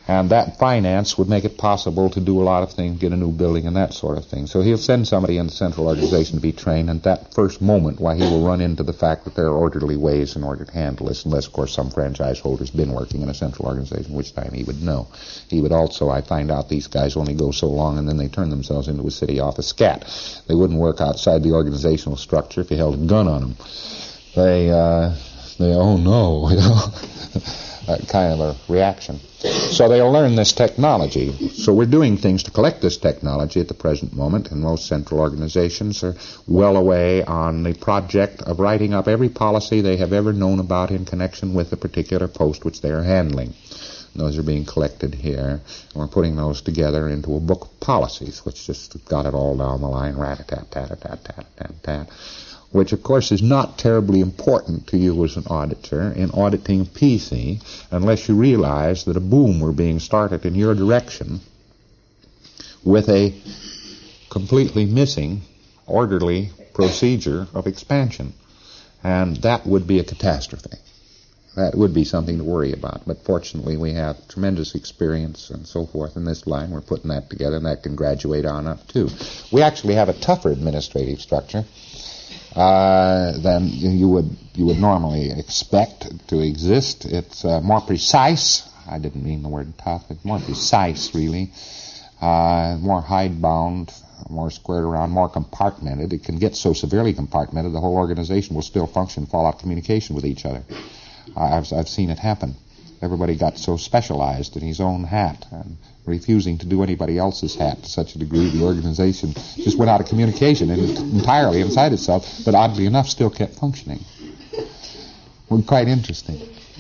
And that finance would make it possible to do a lot of things, get a new building and that sort of thing. So he'll send somebody in the central organization to be trained, and at that first moment, why, he will run into the fact that there are orderly ways in order to handle this, unless, of course, some franchise holder's been working in a central organization, which time he would know. He would also, I find out, these guys only go so long, and then they turn themselves into a city office scat. They wouldn't work outside the organizational structure if you held a gun on them. They, uh, they, oh no, you know, that kind of a reaction. So they'll learn this technology. So we're doing things to collect this technology at the present moment, and most central organizations are well away on the project of writing up every policy they have ever known about in connection with the particular post which they are handling. And those are being collected here, and we're putting those together into a book of policies, which just got it all down the line, rat-a-tat-tat-tat-tat-tat-tat, which, of course, is not terribly important to you as an auditor in auditing P C, unless you realize that a boom were being started in your direction with a completely missing orderly procedure of expansion. And that would be a catastrophe. That would be something to worry about. But fortunately, we have tremendous experience and so forth in this line. We're putting that together, and that can graduate on up, too. We actually have a tougher administrative structure Uh, than you would you would normally expect to exist. It's uh, more precise. I didn't mean the word tough. It's more precise, really. Uh, more hidebound, more squared around, more compartmented. It can get so severely compartmented the whole organization will still function, fall out communication with each other. Uh, I've I've seen it happen. Everybody got so specialized in his own hat and refusing to do anybody else's hat to such a degree the organization just went out of communication and entirely inside itself, but oddly enough still kept functioning. Well, quite interesting.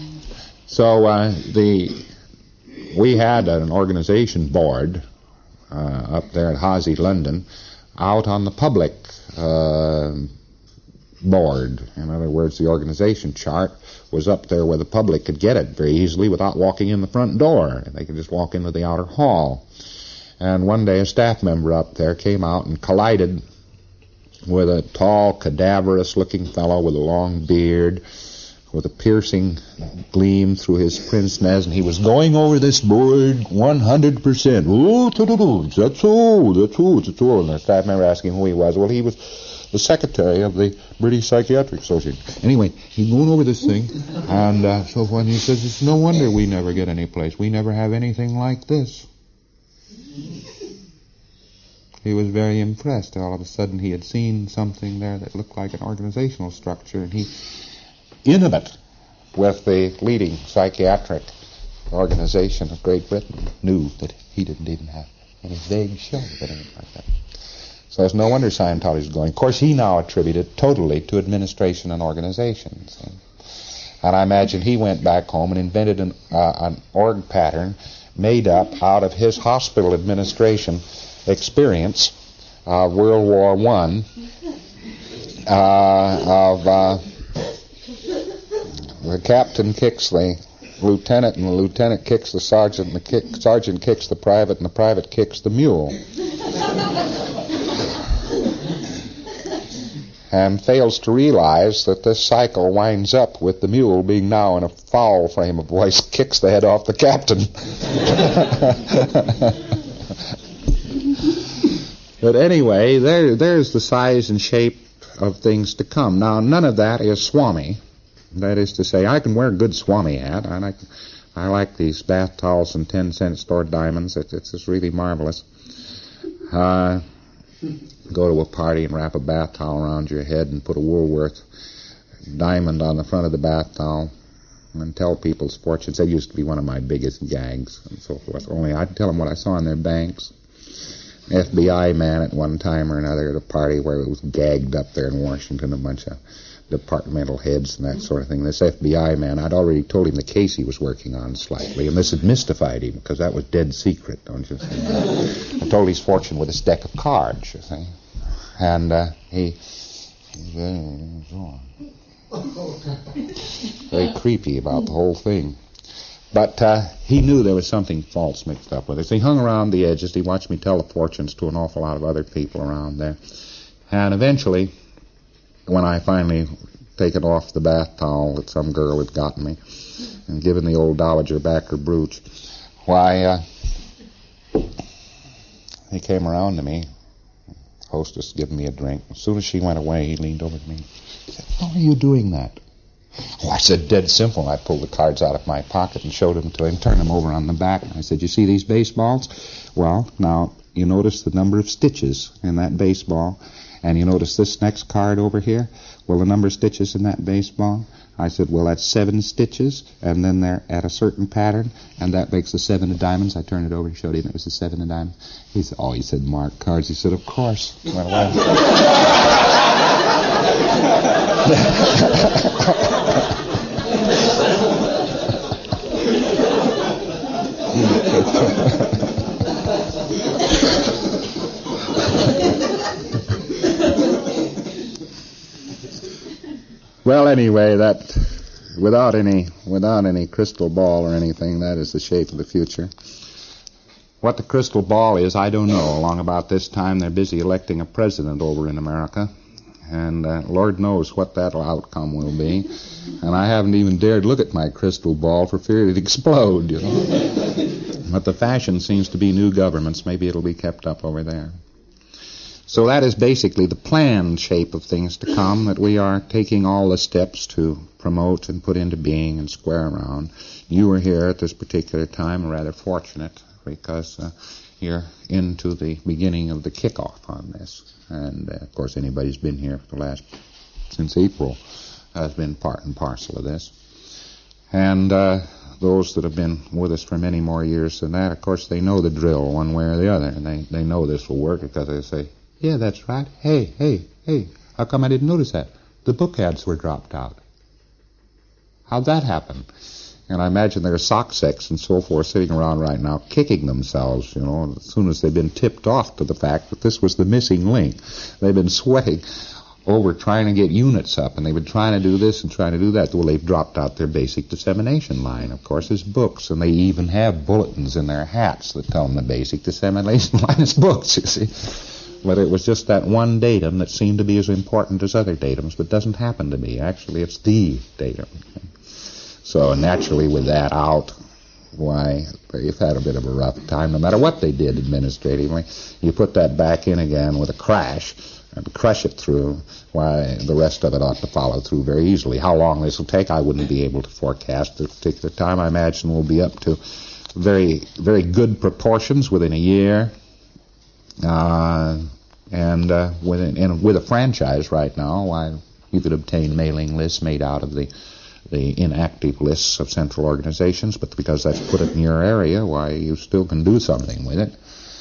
So uh, the we had an organization board uh, up there at Hosey, London, out on the public uh, board. In other words, the organization chart was up there where the public could get it very easily without walking in the front door. They could just walk into the outer hall. And one day a staff member up there came out and collided with a tall, cadaverous-looking fellow with a long beard, with a piercing gleam through his pince nez, and he was going over this board one hundred percent. Oh, that's so, that's so, that's so. And the staff member asked him who he was. Well, he was the secretary of the British Psychiatric Association. Anyway, he's going over this thing, and uh, so forth, and he says, it's no wonder we never get any place. We never have anything like this. He was very impressed. All of a sudden, he had seen something there that looked like an organizational structure, and he, intimate with the leading psychiatric organization of Great Britain, knew that he didn't even have any vague show of anything like that. So it's no wonder Scientology is going. Of course, he now attributed totally to administration and organizations. And I imagine he went back home and invented an, uh, an org pattern made up out of his hospital administration experience of uh, World War One, uh, of uh, the captain kicks the lieutenant, and the lieutenant kicks the sergeant, and the kick, sergeant kicks the private, and the private kicks the mule. And fails to realize that this cycle winds up with the mule being now in a foul frame of voice, kicks the head off the captain. But anyway, there, there's the size and shape of things to come. Now, none of that is Swami. That is to say, I can wear a good Swami hat. I like, I like these bath towels and ten-cent store diamonds. It's, it's just really marvelous. Uh... Go to a party and wrap a bath towel around your head and put a Woolworth diamond on the front of the bath towel and tell people's fortunes. That used to be one of my biggest gags and so forth. Only I'd tell them what I saw in their banks. An F B I man at one time or another at a party where it was gagged up there in Washington, a bunch of departmental heads and that sort of thing. This F B I man, I'd already told him the case he was working on slightly, and this had mystified him because that was dead secret, don't you see? I told his fortune with this deck of cards, you see. And uh, he, he very creepy about the whole thing. But uh, he knew there was something false mixed up with it. So he hung around the edges. He watched me tell the fortunes to an awful lot of other people around there. And eventually, when I finally taken off the bath towel that some girl had gotten me and given the old dowager back her brooch, Why, uh, he came around to me, hostess giving me a drink. As soon as she went away, he leaned over to me. He said, "How are you doing that?" Oh, I said, "Dead simple." I pulled the cards out of my pocket and showed them to him, turned them over on the back. I said, "You see these baseballs? Well, now, you notice the number of stitches in that baseball, and you notice this next card over here? Well, the number of stitches in that baseball?" I said, "Well, that's seven stitches, and then they're at a certain pattern, and that makes the seven of diamonds." I turned it over and showed him it was the seven of diamonds. He said, "Oh," he said, "mark cards." He said, "Of course." Went away. Well, anyway, that without any without any crystal ball or anything, that is the shape of the future. What the crystal ball is, I don't know. Along about this time, they're busy electing a president over in America, and uh, Lord knows what that outcome will be. And I haven't even dared look at my crystal ball for fear it'd explode, you know. But the fashion seems to be new governments. Maybe it'll be kept up over there. So that is basically the planned shape of things to come that we are taking all the steps to promote and put into being and square around. You were here at this particular time, rather fortunate, because uh, you're into the beginning of the kickoff on this. And, uh, of course, anybody who's been here for the last, since April, has been part and parcel of this. And uh, those that have been with us for many more years than that, of course, they know the drill one way or the other. And they, they know this will work because they say, "Yeah, that's right. Hey, hey, hey, how come I didn't notice that? The book ads were dropped out. How'd that happen?" And I imagine there are sock sects and so forth sitting around right now kicking themselves, you know, as soon as they've been tipped off to the fact that this was the missing link. They've been sweating over trying to get units up, and they've been trying to do this and trying to do that. Well, they've dropped out their basic dissemination line, of course, is books, and they even have bulletins in their hats that tell them the basic dissemination line is books, you see. But it was just that one datum that seemed to be as important as other datums, but doesn't happen to be. Actually, it's the datum. So naturally, with that out, why, they've had a bit of a rough time. No matter what they did administratively, you put that back in again with a crash and crush it through, why, the rest of it ought to follow through very easily. How long this will take, I wouldn't be able to forecast at a particular time. I imagine we'll be up to very, very good proportions within a year. Uh, and uh, with, an, and with a franchise right now, why, you could obtain mailing lists made out of the the inactive lists of central organizations, but because that's put it in your area, why, you still can do something with it.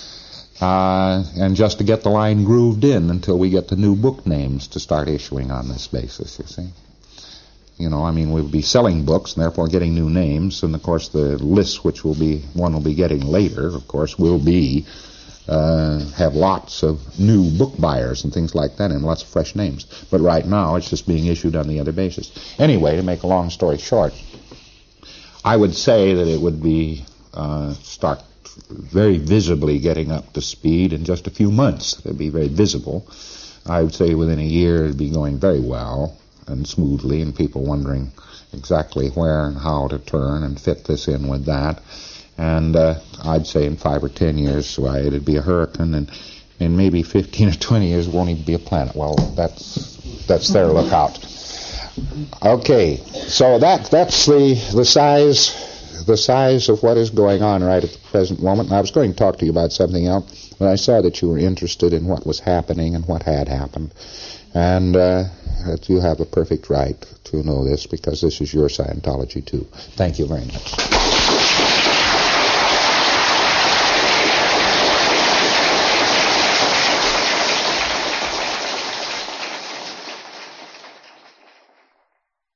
Uh, and just to get the line grooved in until we get the new book names to start issuing on this basis, you see. You know, I mean, we'll be selling books and therefore getting new names, and of course the lists which will be, one will be getting later, of course, will be Uh, have lots of new book buyers and things like that and lots of fresh names. But right now it's just being issued on the other basis. Anyway, to make a long story short, I would say that it would be uh, start very visibly getting up to speed in just a few months. It would be very visible. I would say within a year it would be going very well and smoothly, and people wondering exactly where and how to turn and fit this in with that. And uh, I'd say in five or ten years, why, it'd be a hurricane, and in maybe fifteen or twenty years, it won't even be a planet. Well, that's that's their lookout. Okay, so that that's the the size the size of what is going on right at the present moment. And I was going to talk to you about something else, but I saw that you were interested in what was happening and what had happened, and uh, that you have a perfect right to know this because this is your Scientology too. Thank you very much.